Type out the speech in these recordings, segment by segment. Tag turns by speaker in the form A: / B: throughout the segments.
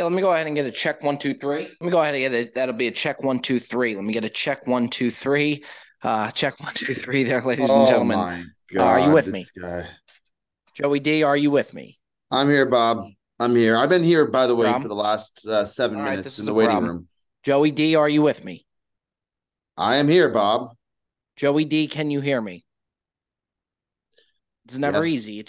A: Yeah, let me go ahead and get a check 1 2 3. Let me go ahead and get it. That'll be a check 1 2 3. Let me get a check 1 2 3. Check 1 2 3 there, ladies and
B: Oh
A: gentlemen.
B: my
A: Are you
B: God,
A: with me?
B: this guy.
A: Joey D, are you with me?
B: I'm here, Bob. I'm here. I've been here, by the way, for
A: Problem.
B: the last 7
A: All right,
B: minutes
A: this
B: in
A: is
B: the
A: a
B: waiting
A: problem.
B: room.
A: Joey D, are you with me?
B: I am here, Bob.
A: Joey D, can you hear me? It's never
B: Yes.
A: easy.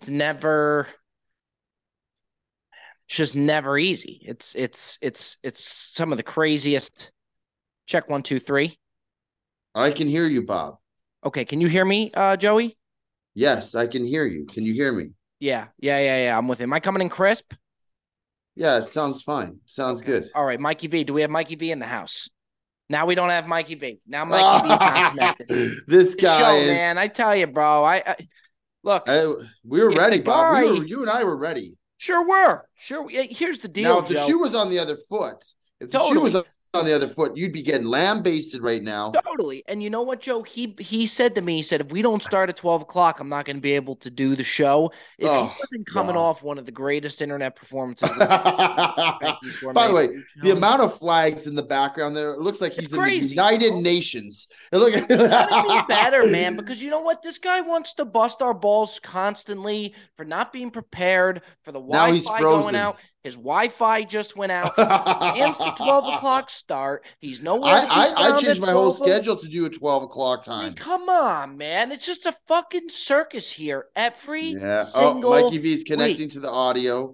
A: It's just never easy. It's some of the craziest. Check 1 2 3.
B: I can hear you, Bob.
A: Okay, can you hear me, Joey?
B: Yes, I can hear you. Can you hear me?
A: Yeah. I'm with him. Am I coming in crisp?
B: Yeah, it sounds fine. Sounds
A: Okay.
B: good.
A: All right, Mikey V. Do we have Mikey V in the house? Now we don't have Mikey V. Now Mikey V is not connected.
B: This
A: The
B: guy
A: show,
B: is.
A: man. I tell you, bro. I look.
B: We were
A: If the
B: ready, Bob.
A: guy,
B: You and I were ready.
A: sure were. Sure. Here's the
B: Now,
A: deal,
B: if the
A: Joe.
B: shoe was on the other foot, if the shoe was
A: Totally.
B: on the other foot, you'd be getting lambasted right now.
A: Totally. And you know what, Joe? He said to me, he said, if we don't start at 12 o'clock, I'm not going to be able to do the show. If he
B: Oh
A: wasn't coming
B: God.
A: off one of the greatest internet performances we've ever seen, Frankie's
B: By
A: Gourmet
B: the way,
A: Food
B: the
A: Challenge,
B: amount of flags in the background there, it looks like
A: it's
B: he's in the
A: crazy,
B: United
A: bro.
B: Nations. Look at
A: Gotta be better, man, because you know what? This guy wants to bust our balls constantly for not being prepared, for the
B: Now he's
A: Wi-Fi going
B: frozen.
A: out. His Wi-Fi just went out. Demands the 12
B: I,
A: o'clock start. He's nowhere to be
B: I
A: found
B: changed
A: at
B: my whole
A: 12.
B: schedule to do a 12 o'clock
A: I mean,
B: time.
A: come on, man. It's just a fucking circus here every
B: Yeah. Oh,
A: single
B: Mikey V is
A: week.
B: connecting to the audio.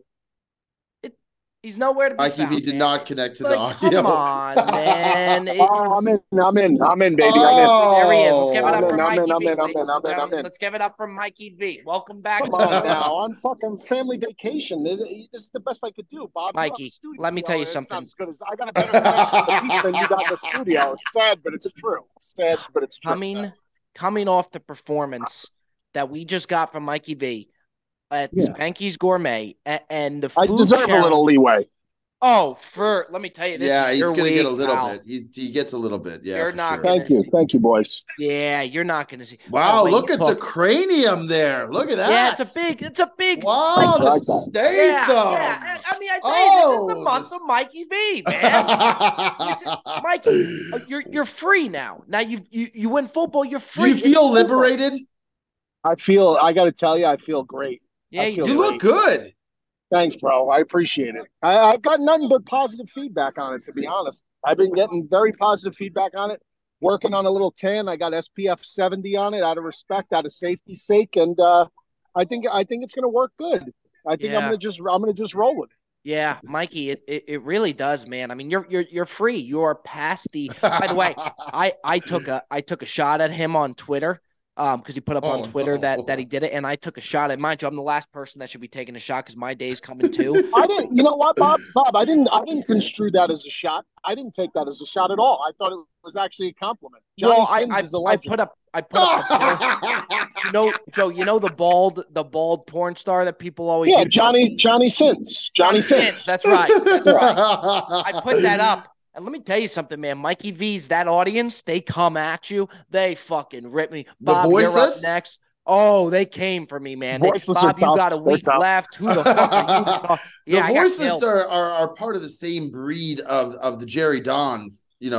A: He's nowhere to be
B: Mikey V
A: found,
B: did
A: man.
B: not
A: It's
B: connect
A: just
B: to the
A: like, come
B: audio.
A: on, man.
C: I'm in, baby. I'm in.
A: There he is. Let's give it
B: Oh,
A: up for
C: I'm in.
A: Mikey
C: I'm
A: V,
C: in. I'm in.
A: ladies and
C: I'm in. I'm
A: gentlemen.
C: in.
A: Let's give it up for Mikey V. Welcome back
C: Come
A: to the
C: on
A: show,
C: now. On fucking family vacation. This is the best I could do, Bob. You're on the
A: Mikey.
C: studio.
A: Let me tell you
C: It's not
A: something.
C: as good as I got a better connection on the beach than you got in the studio. It's sad, but it's true. Sad, but it's true.
A: Coming off the performance that we just got from Mikey V at
C: Yeah.
A: Spanky's Gourmet and the
C: I
A: food
C: deserve a little
A: challenge.
C: leeway.
A: Oh, let me tell you, this
B: yeah,
A: is
B: he's
A: your
B: going to get a
A: week,
B: little
A: pal.
B: bit. He gets a little bit. Yeah,
A: You're
B: for
A: not
B: sure.
A: gonna
C: Thank you.
A: see.
C: Thank you, boys.
A: Yeah, you're not gonna see. By the
B: Wow,
A: way,
B: look
A: you
B: at the
A: talk.
B: cranium there. Look at
A: Yeah,
B: that.
A: it's a big
B: Wow,
A: Mikey.
B: the
C: I like that.
A: Yeah.
B: Statham.
A: I tell you, this is the
B: Oh,
A: month of
B: this.
A: Mikey V, man. This is Mikey. You're free now. Now you win football. You're
B: Do you
A: free. It's
B: feel
A: over.
B: liberated?
C: I got to tell you, I feel great.
A: Yeah,
C: I
A: you
C: feel
B: You
A: do.
B: look
C: great.
B: good.
C: Thanks, bro. I appreciate it. I've got nothing but positive feedback on it, to be honest. I've been getting very positive feedback on it. Working on a little tan. I got SPF 70 on it out of respect, out of safety's sake, and I think it's going to work good. I think
A: Yeah.
C: I'm gonna just roll with it.
A: Yeah, Mikey, it really does, man. I mean, you're free. You are past the. By the way, I took a shot at him on Twitter, because he put up on
B: Oh
A: Twitter that he
B: no.
A: did it, and I took a shot at. Mind you, I'm the last person that should be taking a shot because my day's coming too.
C: I didn't. You know what, Bob? I didn't construe that as a shot. I didn't take that as a shot at all. I thought it was actually a compliment. Johnny
A: Well,
C: Sins is a
A: I
C: legend.
A: put up the porn. Joe, the bald porn star that people always
C: Yeah,
A: use.
C: Johnny Sins.
A: Johnny
C: Johnny
A: Sins.
C: Sins.
A: That's right. That's right. I put that up. And let me tell you something, man. Mikey V's, that audience, they come at you. They fucking rip me.
B: The
A: Bob, you're up
B: voiceless?
A: next. Oh, they came for me, man.
C: Voiceless are
A: Bob, you
C: tough.
A: got a
C: They're
A: week
C: tough.
A: left. Who the fuck are you?
B: The
A: Yeah, I got
B: voiceless
A: killed.
B: are part of the same breed of the Jerry Don,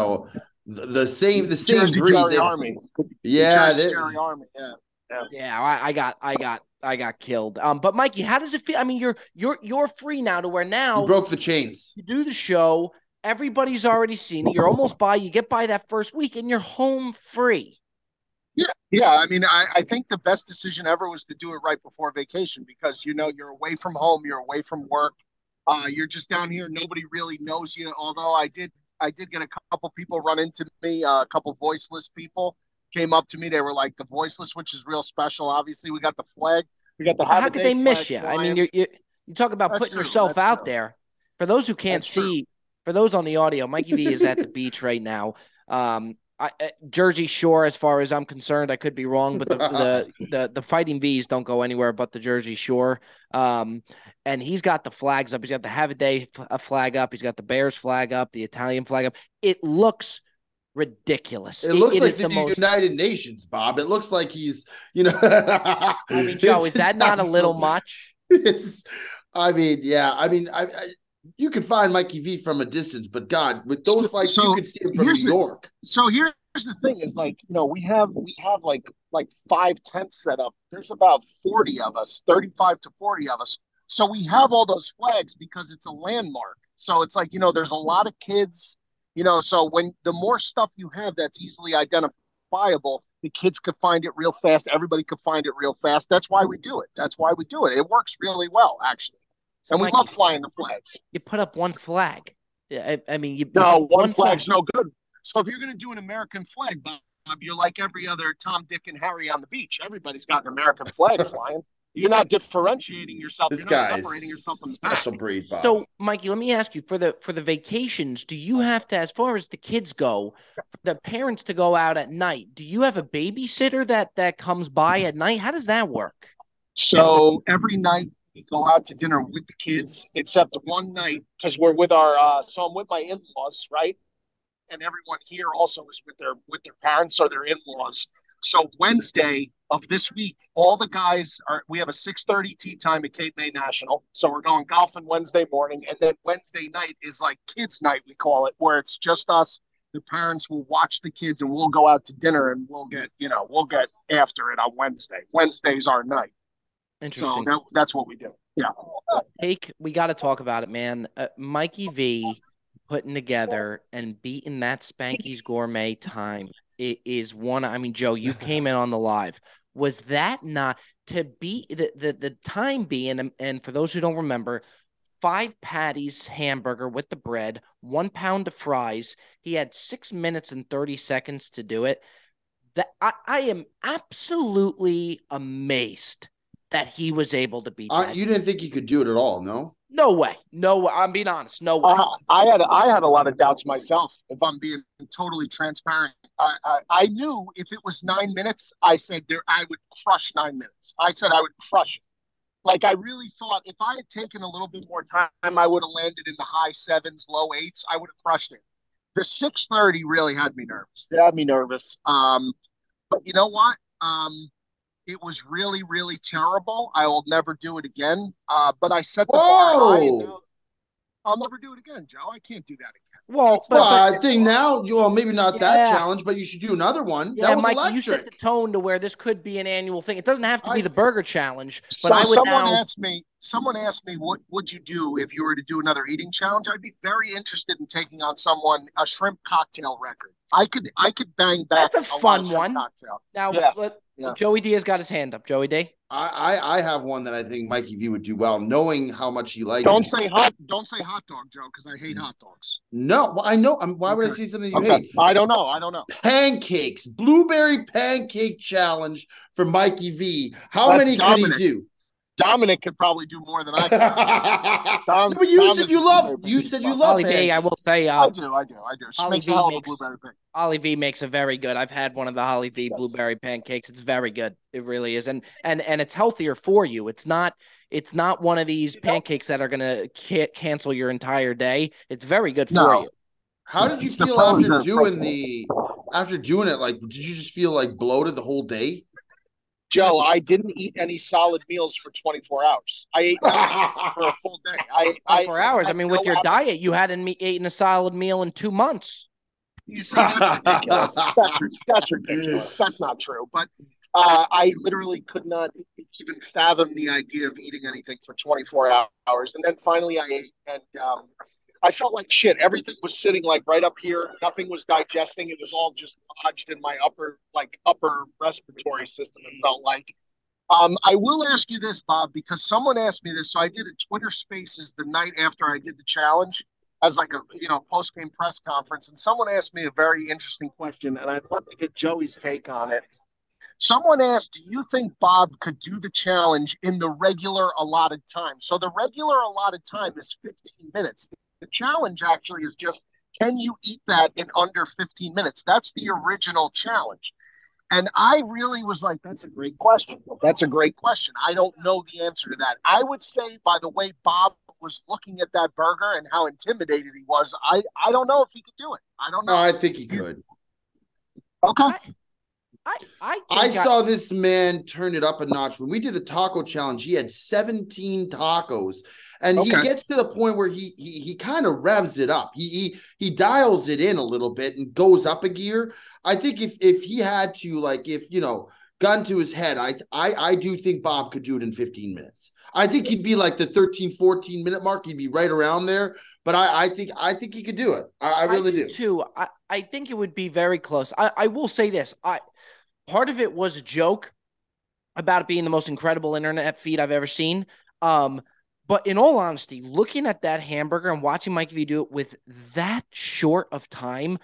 B: the same
C: Jersey
B: breed.
C: Jerry Army.
B: Yeah,
C: Jersey Jerry Army. Yeah.
A: Yeah, I got killed. But Mikey, how does it feel? I mean, you're free now to where
B: you
A: now
B: broke the chains.
A: you do the show. Everybody's already seen it. You're almost by. You get by that first week, and you're home free.
C: Yeah. I mean, I think the best decision ever was to do it right before vacation because you're away from home, you're away from work, you're just down here. Nobody really knows you. Although I did get a couple people run into me, a couple voiceless people came up to me. They were like the voiceless, which is real special. Obviously, we got the flag, we got the Have
A: How
C: a
A: could
C: Day
A: they miss
C: flag
A: you? I mean,
C: flying.
A: you talk about
C: That's
A: putting
C: true.
A: yourself
C: That's
A: out
C: true.
A: there. For those who can't
C: That's true.
A: see, for those on the audio, Mikey V is at the beach right now. Jersey Shore, as far as I'm concerned, I could be wrong, but the Fighting V's don't go anywhere but the Jersey Shore. And he's got the flags up. He's got the Have a Day flag up. He's got the Bears flag up, the Italian flag up. It looks ridiculous.
B: It looks
A: it
B: like
A: is
B: the
A: most.
B: United Nations, Bob. It looks like he's,
A: I mean, Joe, is that not a little much?
B: It's, I mean, yeah. I mean, you could find Mikey V from a distance, but God, with those flights,
C: So
B: you could see him from New York.
C: So here's the thing: is like we have like 5 tents set up. There's about 40 of us, 35 to 40 of us. So we have all those flags because it's a landmark. So it's like there's a lot of kids. So when the more stuff you have that's easily identifiable, the kids could find it real fast. Everybody could find it real fast. That's why we do it. That's why we do it. It works really well, actually.
A: So
C: And we love flying the flags.
A: You put up one flag. I mean,
C: no, one flag's no good. So if you're going to do an American flag, Bob, you're like every other Tom, Dick, and Harry on the beach. Everybody's got an American flag flying. You're not differentiating yourself.
B: This
C: You're
B: guy
C: not separating yourself from the
B: special
C: pack.
B: breed, Bob.
A: So, Mikey, let me ask you, for the vacations, do you have to, as far as the kids go, for the parents to go out at night, do you have a babysitter that comes by at night? How does that work?
C: So every night we go out to dinner with the kids, except one night because we're with so I'm with my in-laws, right? And everyone here also is with their parents or their in-laws. So Wednesday of this week, all the guys we have a 6:30 tee time at Cape May National. So we're going golfing Wednesday morning. And then Wednesday night is like kids night, we call it, where it's just us. The parents will watch the kids and we'll go out to dinner and we'll get after it on Wednesday. Wednesday's our night.
A: Interesting.
C: So that's what we do. Yeah.
A: We got to talk about it, man. Mikey V putting together and beating that Spanky's Gourmet time is one. I mean, Joe, you came in on the live. Was that not to beat the time being, and for those who don't remember, 5 patties hamburger with the bread, 1 pound of fries. He had 6 minutes and 30 seconds to do it. That I am absolutely amazed that he was able to beat that.
B: You didn't think he could do it at all, no?
A: No way. No way. I'm being honest. No way.
C: I had a lot of doubts myself, if I'm being totally transparent. I knew if it was 9 minutes, I said I would crush 9 minutes. I said I would crush it. Like, I really thought if I had taken a little bit more time, I would have landed in the high 7s, low 8s. I would have crushed it. The 6:30 really had me nervous. It had me nervous. But you know what? It was really, really terrible. I will never do it again. But I set the bar high. And I'll never do it again, Joe. I can't do that again.
A: Well,
B: I think now, maybe not that challenge, but you should do another one.
A: Yeah,
B: that was
A: Mike,
B: electric.
A: you set the tone to where this could be an annual thing. It doesn't have to be the burger challenge, but
C: someone asked me, what would you do if you were to do another eating challenge? I'd be very interested in taking on a shrimp cocktail record. I could bang back.
A: That's a fun one.
C: Cocktail.
A: Now, Joey D has got his hand up. Joey D.
B: I have one that I think Mikey V would do well, knowing how much he likes.
C: Don't say hot dog, Joe, because I hate hot dogs.
B: No, well, I know. Why would I say something you hate?
C: I don't know.
B: Pancakes, blueberry pancake challenge for Mikey V. How many could he do?
C: Dominic could probably do more than I can.
B: But you said you love
A: Holly V. I will say,
C: I do.
A: Holly V makes a very good. I've had one of the Holly V blueberry pancakes. It's very good. It really is, and it's healthier for you. It's not one of these pancakes that are gonna cancel your entire day. It's very good for you.
B: How did you feel after doing it? Like, did you just feel like bloated the whole day?
C: Joe, I didn't eat any solid meals for 24 hours. I ate for a full day.
A: 24 hours. I mean, with your diet, you hadn't eaten a solid meal in 2 months.
C: You see, that's ridiculous. That's ridiculous. That's not true. But I literally could not even fathom the idea of eating anything for 24 hours. And then finally I ate, and I felt like shit. Everything was sitting like right up here. Nothing was digesting. It was all just lodged in my upper respiratory system, it felt like. I will ask you this, Bob, because someone asked me this. So I did a Twitter Spaces the night after I did the challenge as like a post-game press conference. And someone asked me a very interesting question, and I'd love to get Joey's take on it. Someone asked, do you think Bob could do the challenge in the regular allotted time? So the regular allotted time is 15 minutes. The challenge actually is just, can you eat that in under 15 minutes? That's the original challenge. And I really was like, that's a great question. I don't know the answer to that. I would say, by the way Bob was looking at that burger and how intimidated he was, I don't know if he could do it. I don't know.
B: I think he could.
C: Okay.
B: I saw this man turn it up a notch. When we did the taco challenge, he had 17 tacos. And he
C: Okay.
B: gets to the point where he kind of revs it up. He dials it in a little bit and goes up a gear. I think if he had to, like, if gun to his head, I do think Bob could do it in 15 minutes. I think he'd be like the 13, 14 minute mark. He'd be right around there. But I think he could do it. I really do
A: too. I think it would be very close. I will say this. Part of it was a joke about it being the most incredible internet feed I've ever seen. But in all honesty, looking at that hamburger and watching Mikey V do it with that short of time,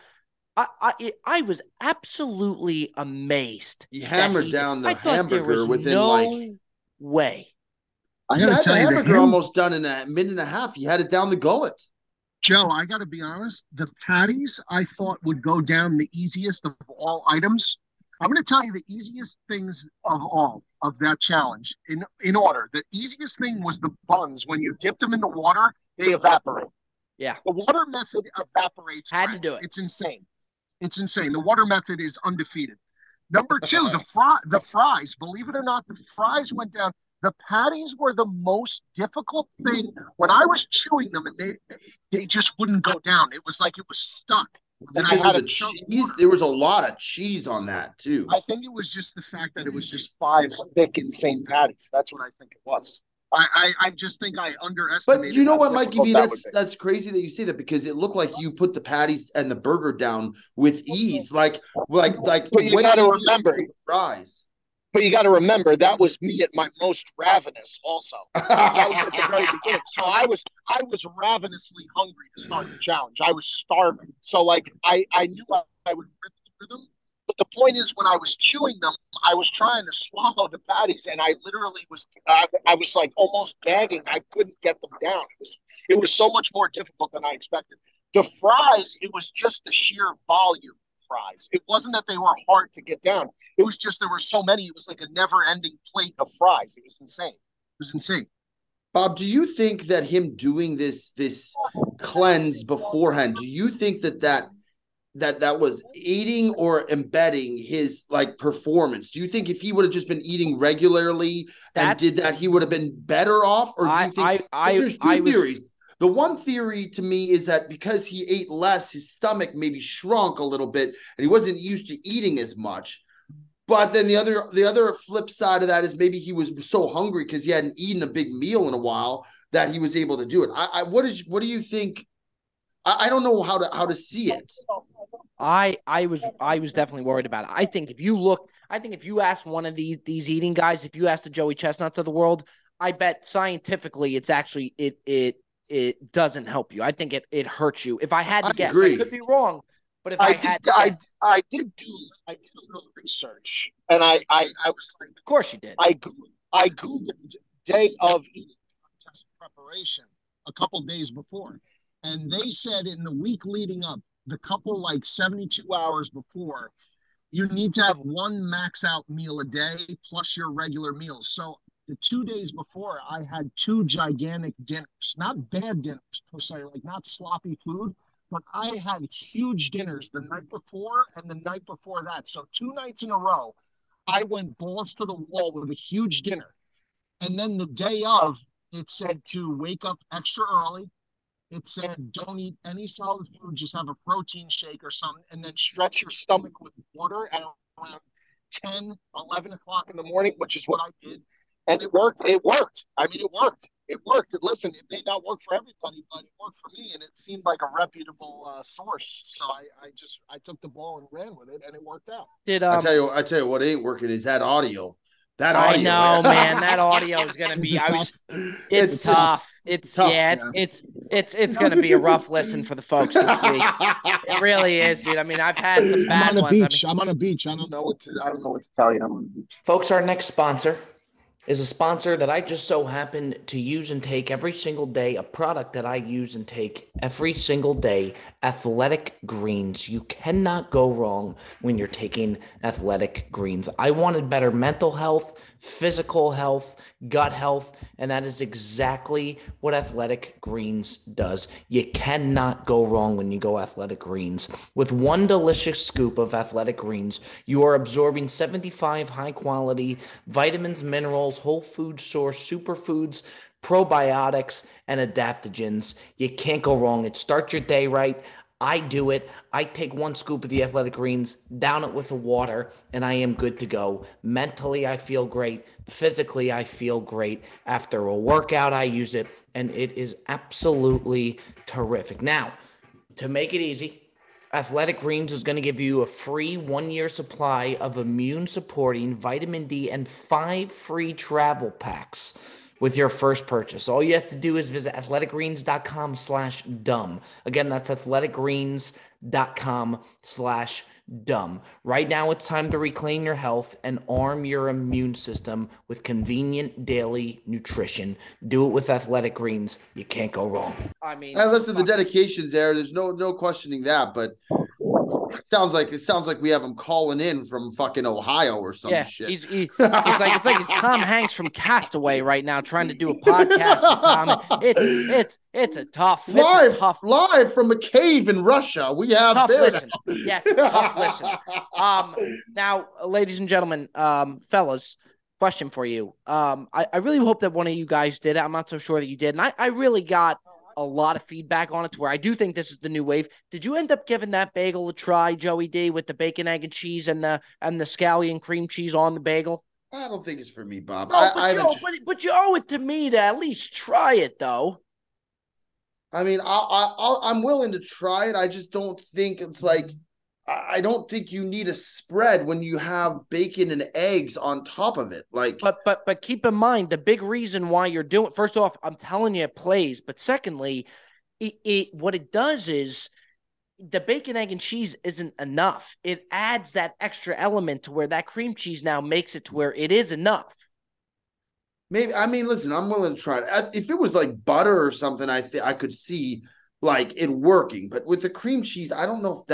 A: I was absolutely amazed.
B: He hammered down the hamburger within
A: no way.
C: I
B: He
C: gotta
B: had
C: tell
B: the
C: you,
B: hamburger almost done in a minute and a half. He had it down the gullet.
C: Joe, I got to be honest. The patties I thought would go down the easiest of all items. I'm going to tell you the easiest things of all of that challenge in order. The easiest thing was the buns. When you dip them in the water, they evaporate.
A: Yeah.
C: The water method evaporates.
A: Had to do it.
C: It's insane. It's insane. The water method is undefeated. Number two, the fries. Believe it or not, the fries went down. The patties were the most difficult thing. When I was chewing them, and they just wouldn't go down. It was like it was stuck. And
B: Because of the cheese, there was a lot of cheese on that too.
C: I think it was just the fact that it was just 5 thick, insane patties. That's what I think it was. I just think I underestimated.
B: But you know
C: how
B: what, Mikey V,
C: difficult that would be.
B: that's crazy that you say that, because it looked like you put the patties and the burger down with ease, like
C: But you
B: way
C: got to
B: easier
C: remember,
B: than fries.
C: but you got to remember that was me at my most ravenous. Also, that was at the very beginning. So I was ravenously hungry to start the challenge. I was starving. So like I knew I would rip through them. But the point is, when I was chewing them, I was trying to swallow the patties, and I literally was I was like almost gagging. I couldn't get them down. It was so much more difficult than I expected. The fries, it was just the sheer volume of fries. It wasn't that they were hard to get down. It was just there were so many. It was like a never-ending plate of fries. It was insane. It was insane.
B: Bob, do you think that him doing this cleanse beforehand, do you think that was aiding or embedding his like performance? Do you think if he would have just been eating regularly and did that, he would have been better off? Or do you think there's two theories? The one theory to me is that because he ate less, his stomach maybe shrunk a little bit and he wasn't used to eating as much. But then the other flip side of that is maybe he was so hungry because he hadn't eaten a big meal in a while that he was able to do it. What do you think? I don't know how to see it.
A: I was definitely worried about it. I think if you ask one of these eating guys, if you ask the Joey Chestnuts of the world, I bet scientifically it's actually it doesn't help you. I think it hurts you. If I had to guess,
B: agree.
A: I could be wrong, but if
C: I did a little research, and I was like,
A: of course you did.
C: I googled day of eating contest preparation a couple days before, and they said in the week leading up, the couple like 72 hours before, you need to have one max out meal a day plus your regular meals. So the 2 days before, I had 2 gigantic dinners, not bad dinners per se, like not sloppy food, but I had huge dinners the night before and the night before that. So 2 nights in a row, I went balls to the wall with a huge dinner. And then the day of, it said to wake up extra early. It said don't eat any solid food, just have a protein shake or something, and then stretch your stomach with water at around 10, 11 o'clock in the morning, which is what I did. And it worked. It worked. I mean, it worked. It worked. And listen, it may not work for everybody, but it worked for me, and it seemed like a reputable source. So I took the ball and ran with it, and it worked out.
B: I tell you what ain't working is that audio. That audio.
A: I know, man. That audio is gonna be. It's tough. It's tough. Yeah. It's gonna be a rough listen for the folks this week. It really is, dude. I mean, I've had some bad ones.
C: I'm on a beach. I don't know what to tell you. I'm on the beach.
A: Folks, our next sponsor is a sponsor that I just so happen to use and take every single day, a product that I use and take every single day, Athletic Greens. You cannot go wrong when you're taking Athletic Greens. I wanted better mental health, physical health, gut health, and that is exactly what Athletic Greens does. You cannot go wrong when you go Athletic Greens. With one delicious scoop of Athletic Greens, you are absorbing 75 high-quality vitamins, minerals, whole food source, superfoods,
D: probiotics, and adaptogens. You can't go wrong. It starts your day right. I do it. I take 1 scoop of the Athletic Greens, down it with the water, and I am good to go. Mentally, I feel great. Physically, I feel great. After a workout, I use it, and it is absolutely terrific. Now, to make it easy, Athletic Greens is going to give you a free 1-year supply of immune-supporting vitamin D and 5 free travel packs with your first purchase. All you have to do is visit athleticgreens.com/dumb. Again, that's athleticgreens.com/dumb. Right now, it's time to reclaim your health and arm your immune system with convenient daily nutrition. Do it with Athletic Greens. You can't go wrong.
A: I mean,
B: And listen, the dedication's there. There's no questioning that, but it sounds like we have him calling in from fucking Ohio or some shit.
A: It's like he's Tom Hanks from Castaway right now trying to do a podcast with Tom. It's a tough
B: live from a cave in Russia. We have
A: tough listen. Yeah, tough listen. Now, ladies and gentlemen, fellas, question for you. I really hope that one of you guys did it. I'm not so sure that you did, and I really got a lot of feedback on it to where I do think this is the new wave. Did you end up giving that bagel a try, Joey D, with the bacon, egg, and cheese and the scallion cream cheese on the bagel?
B: I don't think it's for me, Bob.
A: No, but you owe it to me to at least try it, though.
B: I mean, I'm willing to try it. I just don't think it's like, I don't think you need a spread when you have bacon and eggs on top of it. Like,
A: but keep in mind the big reason why you're doing. First off, I'm telling you, it plays. But secondly, what it does is the bacon, egg, and cheese isn't enough. It adds that extra element to where that cream cheese now makes it to where it is enough.
B: Maybe, I mean, listen, I'm willing to try it. If it was like butter or something, I could see like it working. But with the cream cheese, I don't know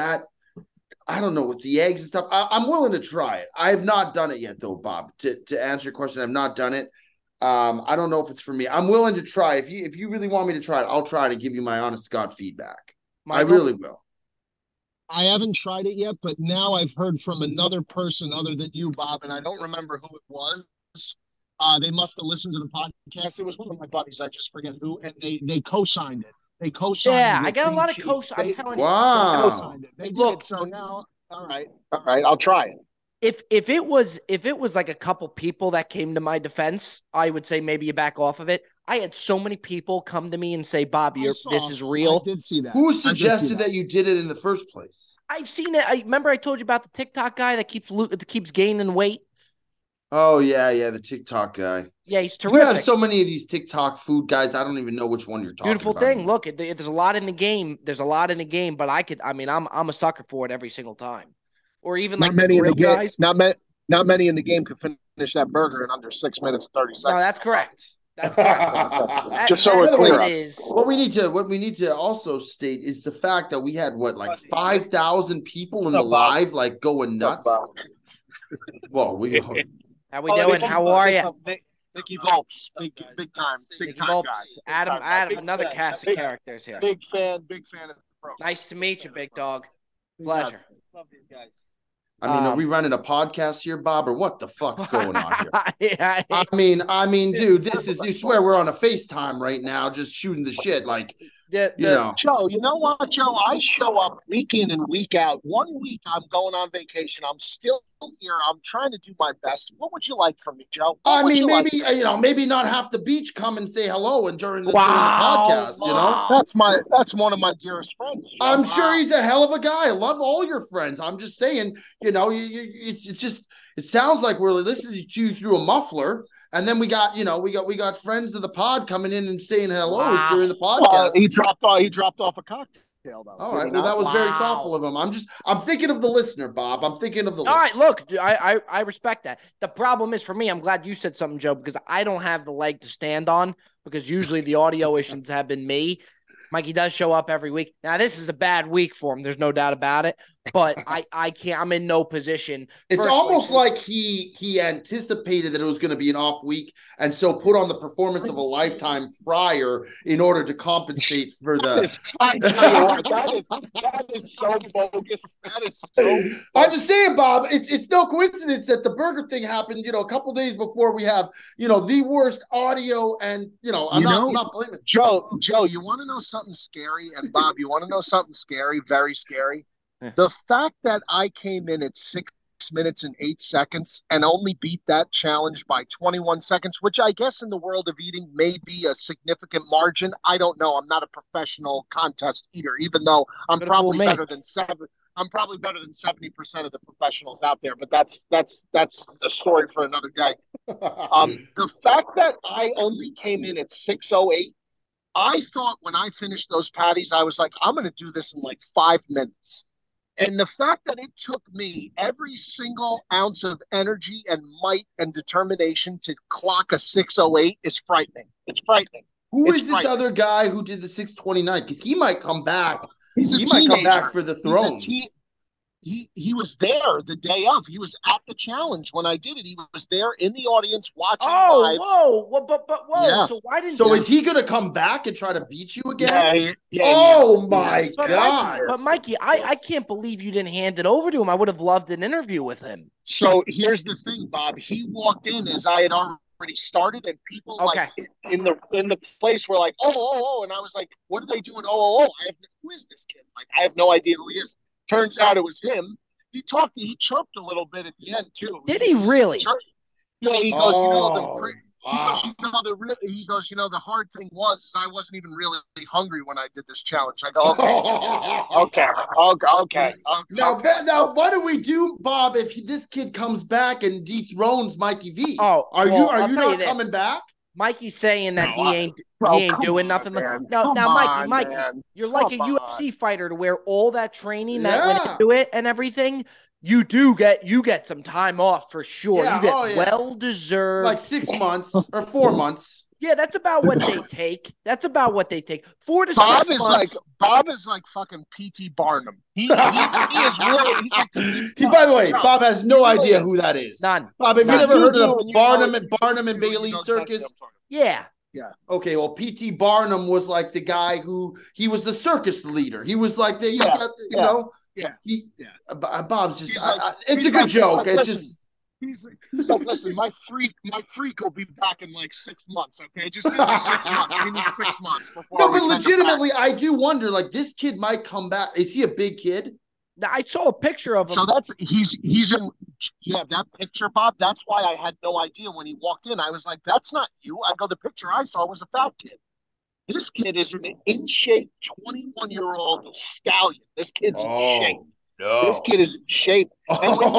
B: with the eggs and stuff. I'm willing to try it. I have not done it yet, though, Bob. To answer your question, I've not done it. I don't know if it's for me. I'm willing to try. If you really want me to try it, I'll try to give you my honest to God feedback. Michael? I really will.
C: I haven't tried it yet, but now I've heard from another person other than you, Bob, and I don't remember who it was. They must have listened to the podcast. It was one of my buddies. I just forget who, and they co-signed it. They co-signed it.
A: Yeah, I got a lot of I'm telling you.
B: Wow.
C: They co-signed it. They did. So now, all right, I'll try it.
A: If it was like a couple people that came to my defense, I would say maybe you back off of it. I had so many people come to me and say, Bob, this is real.
C: I did see that.
B: Who suggested that you did it in the first place?
A: I've seen it. I remember I told you about the TikTok guy that keeps gaining weight.
B: Oh, yeah, the TikTok guy.
A: Yeah, he's terrific.
B: You have so many of these TikTok food guys, I don't even know which one you're talking
A: Beautiful
B: about.
A: thing. Look, there's a lot in the game. But I'm a sucker for it every single time. Or even
C: not
A: like
C: many
A: the
C: in the game.
A: guys.
C: Not many in the game could finish that burger in under 6 minutes and 30 seconds.
A: No, that's correct. That's correct.
C: Just so we're clear.
B: What we need to also state is the fact that we had 5,000 people in the live, like going nuts. Well,
A: how we doing? How are you?
C: Mickey Volps, big time
A: Volps.
C: guy.
A: Adam, another cast of characters here.
C: Big fan of the pro.
A: Nice to meet you, big dog. Pleasure.
C: Love these guys.
B: I mean, are we running a podcast here, Bob, or what the fuck's going on here?
A: Yeah,
B: I mean, dude, this is, you swear we're on a FaceTime right now, just shooting the shit. Like,
C: Joe, you know what, Joe? I show up week in and week out. 1 week I'm going on vacation. I'm still here. I'm trying to do my best. What would you like from me, Joe?
B: Maybe not half the beach come and say hello and during the podcast.
C: That's one of my dearest friends. Joe.
B: I'm sure he's a hell of a guy. I love all your friends. I'm just saying, it sounds like we're listening to you through a muffler. And then we got friends of the pod coming in and saying hellos during the podcast.
C: He dropped off a cocktail though.
B: All right. Well, that was very thoughtful of him. I'm thinking of the listener, Bob. I'm thinking of the listener.
A: All right, look, I respect that. The problem is for me, I'm glad you said something, Joe, because I don't have the leg to stand on because usually the audio issues have been me. Mikey does show up every week. Now, this is a bad week for him. There's no doubt about it. But I can't. I'm in no position.
B: It's almost like he anticipated that it was going to be an off week, and so put on the performance of a lifetime prior in order to compensate for the.
C: I tell you what, that is so bogus. That is so bogus.
B: I'm just saying, Bob. It's no coincidence that the burger thing happened. A couple days before we have the worst audio, and I'm not blaming
C: Joe. You want to know something scary, and Bob, you want to know something scary, very scary. The fact that I came in at 6 minutes and 8 seconds and only beat that challenge by 21 seconds, which I guess in the world of eating may be a significant margin. I don't know. I'm not a professional contest eater, even though I'm probably better than 70% of the professionals out there. But that's a story for another day. The fact that I only came in at 6:08, I thought when I finished those patties, I was like, I'm going to do this in like 5 minutes. And the fact that it took me every single ounce of energy and might and determination to clock a 6:08 is frightening. It's frightening.
B: Who is this other guy who did the 6:29? Because he might come back.
C: He
B: might come back for the throne.
C: He was there the day of. He was at the challenge when I did it. He was there in the audience watching live.
A: Whoa. But whoa. Yeah. So why didn't
B: is he going to come back and try to beat you again? My God.
A: But Mikey, I can't believe you didn't hand it over to him. I would have loved an interview with him.
C: So here's the thing, Bob. He walked in as I had already started, and people like in the place were like, oh, and I was like, what are they doing? Oh. Who is this kid? Like, I have no idea who he is. Turns out it was him. He chirped a little bit at the end too.
A: Did he really?
C: Yeah, he goes, he goes, the hard thing was I wasn't even really hungry when I did this challenge. I go, okay.
B: Now, what do we do, Bob, if this kid comes back and dethrones Mikey V? Are you not coming back?
A: Mikey's saying that he ain't doing nothing. Mikey, you're like a UFC fighter to where all that training that went into it and everything. You get some time off for sure.
B: Yeah,
A: you get well deserved,
B: like 6 months or 4 months.
A: Yeah, that's about what they take. 4 to 6 months.
C: Bob is like fucking P.T. Barnum. He is really. He's like
B: by the way, Bob has no idea who that is.
A: None.
B: Bob, have you never heard of the Barnum and Bailey Circus?
A: Yeah.
C: Yeah.
B: Okay. Well, P.T. Barnum was like the guy he was the circus leader. He was like Bob's just. It's a good joke. It's just.
C: He's like, listen, my freak will be back in like 6 months. Okay, just give me 6 months. We need 6 months before.
B: No, but legitimately, I do wonder. Like, this kid might come back. Is he a big kid?
A: I saw a picture of him.
C: So he's in. Yeah, that picture, Bob. That's why I had no idea when he walked in. I was like, that's not you. I go, the picture I saw was a fat kid. This kid is an in shape 21-year-old stallion. This kid's in shape.
B: No.
C: This kid is in shape. And when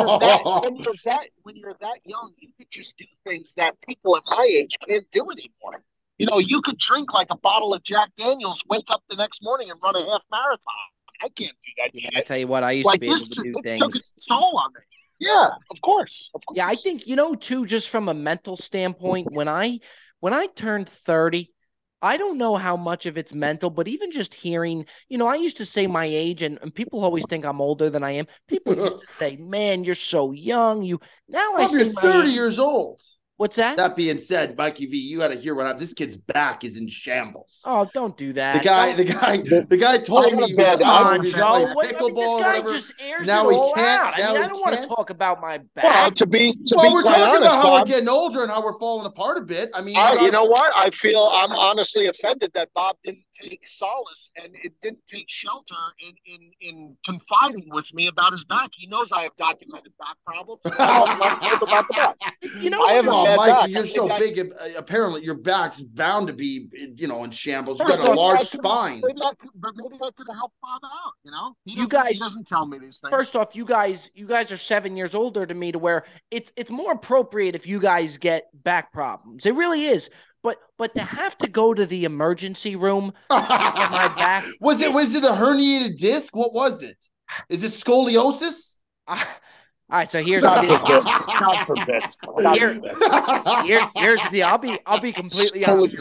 C: you're that young, you could just do things that people at my age can't do anymore. You could drink like a bottle of Jack Daniels, wake up the next morning and run a half marathon. I can't do that.
A: Yeah, I tell you what, I used to be able to do things.
C: Took its toll on me. Yeah, of course.
A: Yeah, I think, too, just from a mental standpoint, when I turned 30, I don't know how much of it's mental, but even just hearing, I used to say my age and people always think I'm older than I am. People used to say, man, you're so young. I say
B: you're 30 years old.
A: What's that?
B: That being said, Mikey V, you got to hear what happened. This kid's back is in shambles.
A: Oh, don't do that.
B: The guy told me he was
A: come on, Joe.
B: Pickleball,
A: this guy just airs it all out. I don't want to talk about my back.
C: Well, to be
B: we're
C: quite
B: talking
C: honest,
B: about how
C: Bob,
B: we're getting older and how we're falling apart a bit. I mean,
C: you know what? I feel I'm honestly offended that Bob didn't take solace and it didn't take shelter in confiding with me about his back. He knows I have documented back problems. I wasn't talk about the back.
B: I have Mikey, you're so big. Apparently, your back's bound to be, in shambles. You got a large spine.
C: Maybe I could help Bob out. He doesn't tell me these things.
A: First off, you guys are 7 years older than me, to where it's more appropriate if you guys get back problems. It really is. But to have to go to the emergency room for my back.
B: Was it a herniated disc? What was it? Is it scoliosis?
A: All right, so here's the
C: God
A: deal.
C: forbid. God forbid. God
A: Here-
C: forbid.
A: Here's the deal. I'll be completely honest.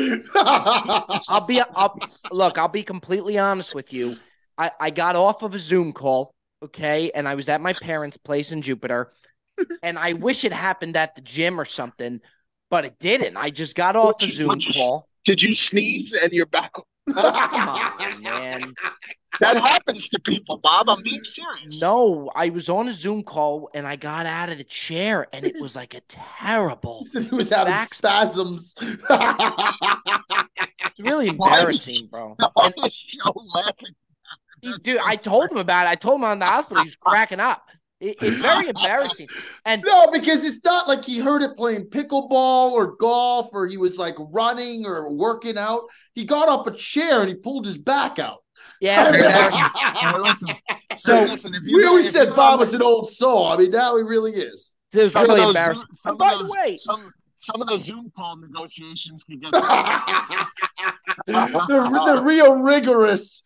A: I'll be completely honest with you. I got off of a Zoom call, okay, and I was at my parents' place in Jupiter, and I wish it happened at the gym or something, but it didn't. I just got off a Zoom call.
C: Did you sneeze and you're back?
A: Come on, man.
C: That happens to people, Bob. I'm being serious.
A: No, I was on a Zoom call and I got out of the chair and it was like a terrible.
B: He was having
A: back-
B: spasms.
A: It's really embarrassing, bro.
C: Why
A: And
C: is Joe laughing?
A: dude, I told him about it. I told him on the hospital. He's cracking up. It's very embarrassing. And
B: No, because it's not like he heard it playing pickleball or golf or he was like running or working out. He got up a chair and he pulled his back out.
A: yeah, it's embarrassing.
C: Hey, listen.
B: So
C: Listen, if you
B: we
C: go-
B: always
C: if
B: said
C: you
B: Bob
C: go-
B: was an old soul. I mean, now he really is.
A: It's
C: some of
A: really
C: those-
A: embarrassing.
C: some
A: And
C: of
A: by
C: those-
A: the way,
C: some of the Zoom call negotiations can get.
B: They're real rigorous.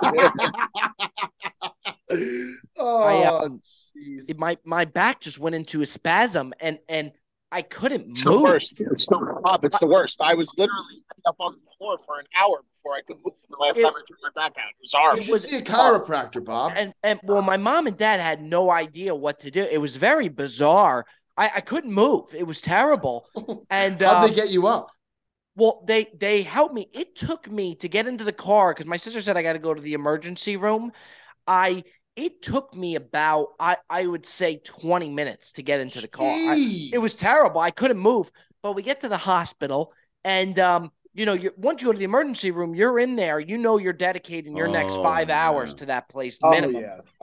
B: Oh, jeez.
A: my back just went into a spasm and I couldn't
C: It's
A: move.
C: the worst. Bob, it's the worst. I was literally up on the floor for an hour before I could move the last time I took my back out. It was
B: You
C: horrible.
B: should see a chiropractor, Bob.
A: And well, my mom and dad had no idea what to do. It was very bizarre. I couldn't move. It was terrible. And
B: How'd they get you up?
A: well, they helped me. It took me to get into the car because my sister said I got to go to the emergency room. It took me about I would say 20 minutes to get into the car. It was terrible. I couldn't move. But we get to the hospital, and once you go to the emergency room, you're in there. You know you're dedicating your next 5 hours to that place minimum.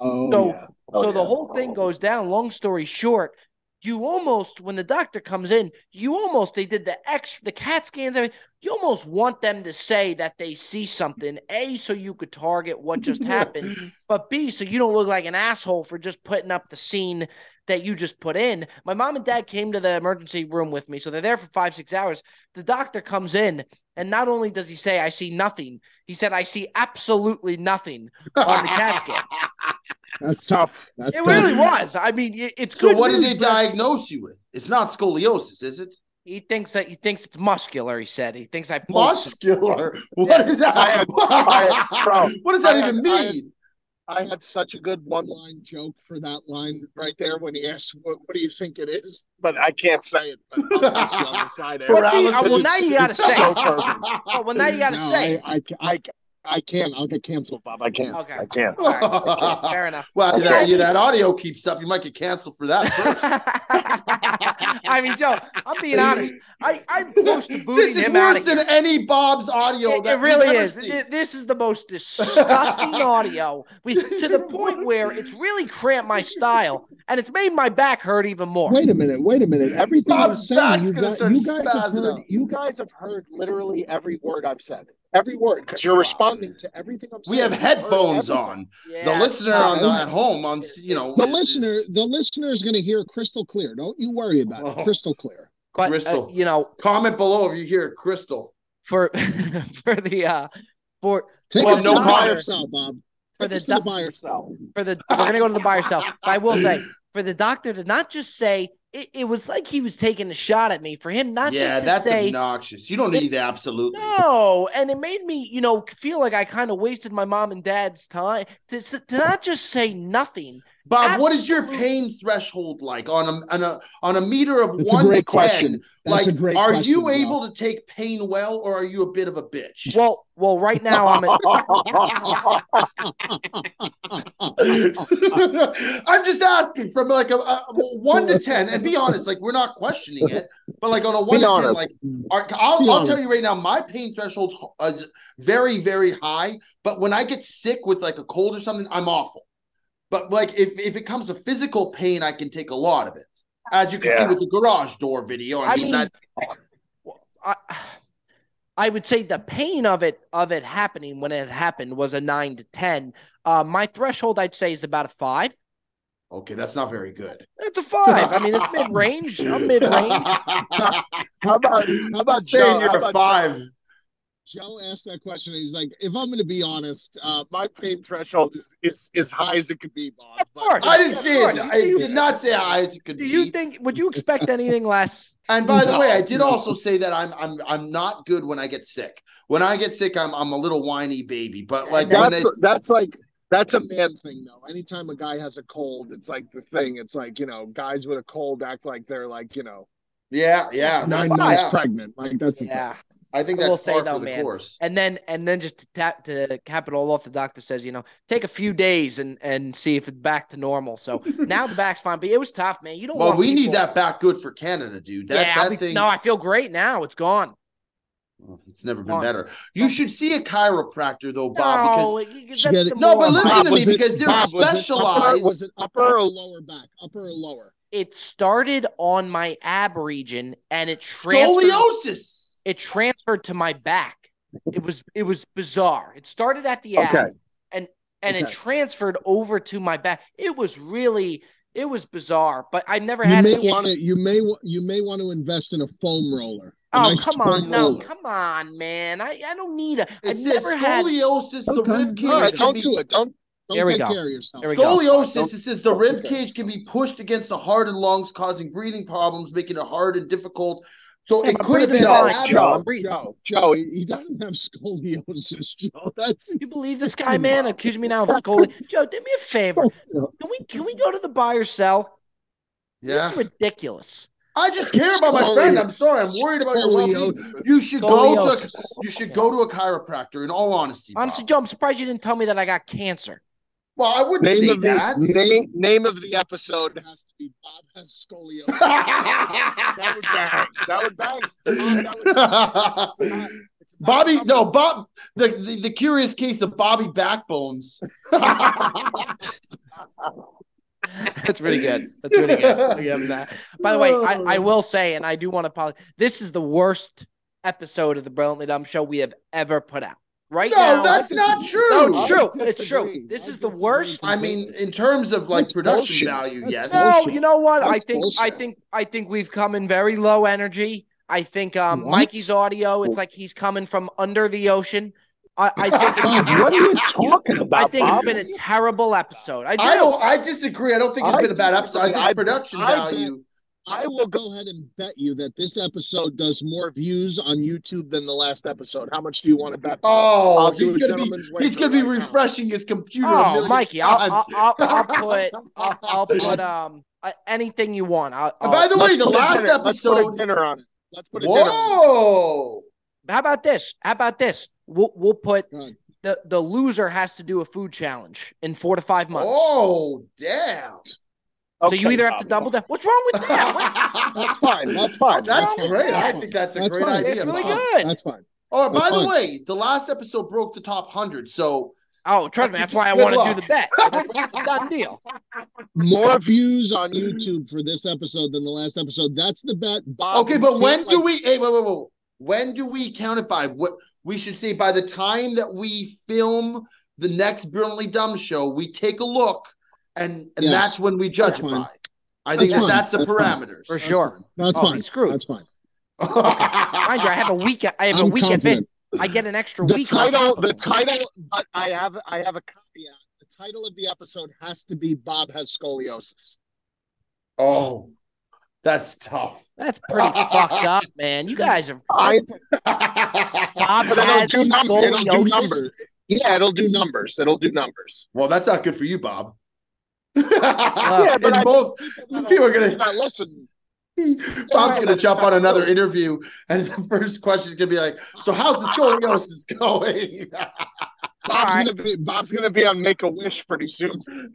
A: So the whole thing goes down. Long story short, you almost, when the doctor comes in, they did the CAT scans. You almost want them to say that they see something, A, so you could target what just happened, but B, so you don't look like an asshole for just putting up the scene that you just put in. My mom and dad came to the emergency room with me, so they're there for 5-6 hours. The doctor comes in, and not only does he say, I see nothing, he said, I see absolutely nothing on the CAT scan.
C: That's tough.
A: It really was. I mean, it's
B: So
A: good
B: what did
A: news,
B: they
A: but
B: diagnose you with? It's not scoliosis, is it?
A: He thinks it's muscular. He said he thinks I pulled some-
B: Muscular. What is that? What does that even mean?
C: I had such a good one-line joke for that line right there when he asked, "What do you think it is?" But I can't say it. But I'll put you on the side.
B: Paralysis.
A: Well, now you got to say
C: So
A: it.
C: perfect.
A: Well, now you got to say it.
C: I can't. I'll get canceled, Bob. I can't.
A: Okay.
C: I can't.
A: All right. Fair enough.
B: Well, that audio keeps up. You might get canceled for that first.
A: I mean, Joe, I'm being honest. I'm close to booting
B: This is
A: him out
B: worse
A: of
B: than
A: here.
B: any Bob's audio.
A: It really
B: we've ever
A: is.
B: seen.
A: This is the most disgusting audio. To the point where it's really cramped my style, and it's made my back hurt even more.
C: Wait a minute. Everything
B: Bob's
C: I'm
B: back's
C: saying,
B: gonna start spazzing out.
C: you guys have heard literally every word I've said. Every word, because you're responding to everything I'm saying.
B: We have
C: You've heard
B: headphones
C: everything.
B: on.
A: Yeah,
B: The listener at home
C: The listener is going to hear crystal clear. Don't you worry about it.
B: Oh.
C: Crystal clear.
A: but
B: Crystal. Comment below if you hear crystal.
A: for the
C: Take
A: Well,
C: us
B: no
C: to the buy or
B: comments.
C: sell, Bob.
A: For
C: Take
A: the
C: us to the buy or sell.
A: we're gonna go to the buy or sell. But I will say, for the doctor to not just say it was like he was taking a shot at me. For him not just to
B: That's
A: say
B: obnoxious. You don't need the absolutely.
A: no, and it made me, feel like I kind of wasted my mom and dad's time to not just say nothing.
B: Bob, what is your
A: Absolutely.
B: pain threshold like on a meter of
C: That's a
B: 1 to
C: great
B: 10?
C: question. That's
B: Like,
C: a great
B: are
C: question,
B: you
C: Bob.
B: able to take pain well, or are you a bit of a bitch?
A: Well, right now I'm
B: I'm just asking from like a 1 to 10, and be honest, like we're not questioning it, but like on a 1
C: Be
B: to 10,
C: honest.
B: like
C: Be
B: I'll tell
C: honest.
B: you right now, my pain threshold is very, very high. But when I get sick with like a cold or something, I'm awful. But like if it comes to physical pain, I can take a lot of it, as you can see with the garage door video. I mean that's.
A: I would say the pain of it happening when it happened was a 9 to 10. My threshold, I'd say, is about a 5.
B: Okay, that's not very good.
A: It's a 5. I mean, it's mid-range. I'm mid-range.
C: How about
B: saying
C: Joe?
B: you're
C: How
B: a
C: about
B: 5.
C: Joe asked that question. And he's like, if I'm going to be honest, my pain threshold is as high as it could be, Bob.
A: Of course.
B: I didn't say it.
A: Do
B: I
A: you-
B: did not say how high as it could
A: Do
B: be.
A: you think? Would you expect anything less?
B: And by the
C: No,
B: way, I did
C: no.
B: also say that I'm not good when I get sick. When I get sick, I'm a little whiny baby. But like when it's
C: That's a man thing, though. Anytime a guy has a cold, it's like the thing. It's like, guys with a cold act like they're like,
B: yeah,
C: 9 months
B: yeah.
C: pregnant. Like that's a
A: Yeah.
B: I think
A: I will
B: that's
A: say
B: par
A: though,
B: for the
A: man.
B: course.
A: And then just to cap it all off, the doctor says, take a few days and see if it's back to normal. So now the back's fine, but it was tough, man. You don't
B: Well,
A: want
B: we need
A: people-
B: that back good for Canada, dude. That thing.
A: No, I feel great now. It's gone.
B: It's never been better. You should see a chiropractor though, Bob, because
C: She got it.
B: No, but listen
C: Bob,
B: to me, because they're specialized.
C: Was it upper or lower back? Upper or lower?
A: it started on my ab region and it transferred.
B: Scoliosis.
A: It transferred to my back. It was bizarre. It started at the ab and it transferred over to my back. It was bizarre, but I never had it.
C: You may want to invest in a foam roller.
A: Oh, come on. No, come on, man. I don't need a
B: It
A: I've
B: says
A: never had
B: scoliosis, the rib cage.
C: All right,
B: can
C: don't
B: be-
C: do it. Don't
A: Here we
C: take
A: go.
C: care of yourself.
A: Here we go.
B: Scoliosis, it says the rib cage can be pushed against the heart and lungs, causing breathing problems, making it hard and difficult. So it
A: I'm
B: could have
A: breathing
B: been
A: fine,
B: an
A: Joe.
B: ab-
A: I'm breathing.
C: Joe, he doesn't have scoliosis, Joe. That's
A: You believe this guy, man? Accuse me now of scoliosis. Joe, do me a favor. Can we go to the buy or sell?
B: Yeah.
A: This is ridiculous.
B: I just care about my friend. I'm sorry. I'm worried about your well-being.
C: Scoliosis.
B: You should
A: Scoliosis.
B: go to a chiropractor. In all honesty,
A: Honestly,
B: Bob.
A: Joe, I'm surprised you didn't tell me that I got cancer.
B: Well, I wouldn't say that.
C: Name of the episode has to be Bob has scoliosis. That would bang. That would bang.
B: Bob. The curious case of Bobby Backbones.
A: That's pretty good. That's pretty good. I'll give him that. By the way, I will say, and I do want to apologize, this is the worst episode of the Brilliantly Dumb Show we have ever put out. Right now,
B: No, that's not true.
A: No, it's
C: I
A: true.
C: disagree.
A: It's true. This
C: I
A: is the
C: disagree.
A: worst.
B: I mean, in terms of like
C: That's
B: production
C: bullshit.
B: value,
C: That's
B: yes.
A: No,
C: bullshit.
A: you know what?
C: That's bullshit.
A: I think we've come in very low energy. I think Mikey's audio, it's like he's coming from under the ocean. I think
C: What are you talking about?
A: I think
C: Bob?
A: it's been a terrible episode. I
B: disagree. I don't think it's been a bad episode. I think production value.
C: I will go ahead and bet you that this episode does more views on YouTube than the last episode. How much do you want to bet?
B: Oh,
C: I'll do
B: he's
C: a
B: gonna
C: gentleman's
B: be
C: wager right now.
B: refreshing his computer. a
A: Oh,
B: million
A: Mikey,
B: times.
A: I'll put anything you want.
B: And by the way, the last
C: Let's put a
B: episode.
C: dinner on it. Let's put a dinner on
B: Whoa!
A: How about this? We'll put
C: Go ahead.
A: the loser has to do a food challenge in 4 to 5 months.
B: Oh, damn!
A: So you either have to double down. What's wrong with that?
C: That's fine. That's fine.
B: That's
A: wrong with
B: great.
A: that?
B: I think that's a
C: That's
B: great
C: fine.
B: idea.
A: It's really
B: Bob.
A: good.
C: That's fine.
B: Oh, by
C: That's
B: the
C: fine.
B: way, the last episode broke the top 100. So
A: Oh, trust me, that's why I
B: Good
A: want to
B: luck.
A: do the bet. It's a done deal.
C: More views on YouTube for this episode than the last episode. That's the bet. Bob,
B: okay,
C: you
B: but
C: feel
B: when do
C: like-
B: we? Hey, wait. When do we count it by? What we should say by the time that we film the next Brilliantly Dumb show, we take a look, and
C: Yes.
B: that's when we judge
C: That's
B: it
C: fine.
B: by. I think
C: That's fine.
B: that's the
C: That's fine.
B: parameters.
A: For sure.
C: That's
A: Oh,
C: fine.
A: he's screwed.
C: That's fine.
A: Mind you, I have a week. I have a
C: I'm
A: week advance.
C: confident.
A: I get an extra
C: The
A: week. on
C: title,
A: top of it.
C: but I have a caveat. The title of the episode has to be Bob has scoliosis.
B: Oh, that's tough.
A: That's pretty fucked up, man. You guys are. Bob
C: But
A: has
C: it'll do
A: scoliosis.
C: numbers. Yeah, it'll do numbers. It'll do numbers.
B: Well, that's not good for you, Bob.
C: Yeah, but
B: And both people are gonna.
C: listen.
B: Bob's gonna jump on another interview, and the first question is gonna be like, "So how's the scoliosis going?"
C: Bob's gonna be on Make a Wish pretty soon.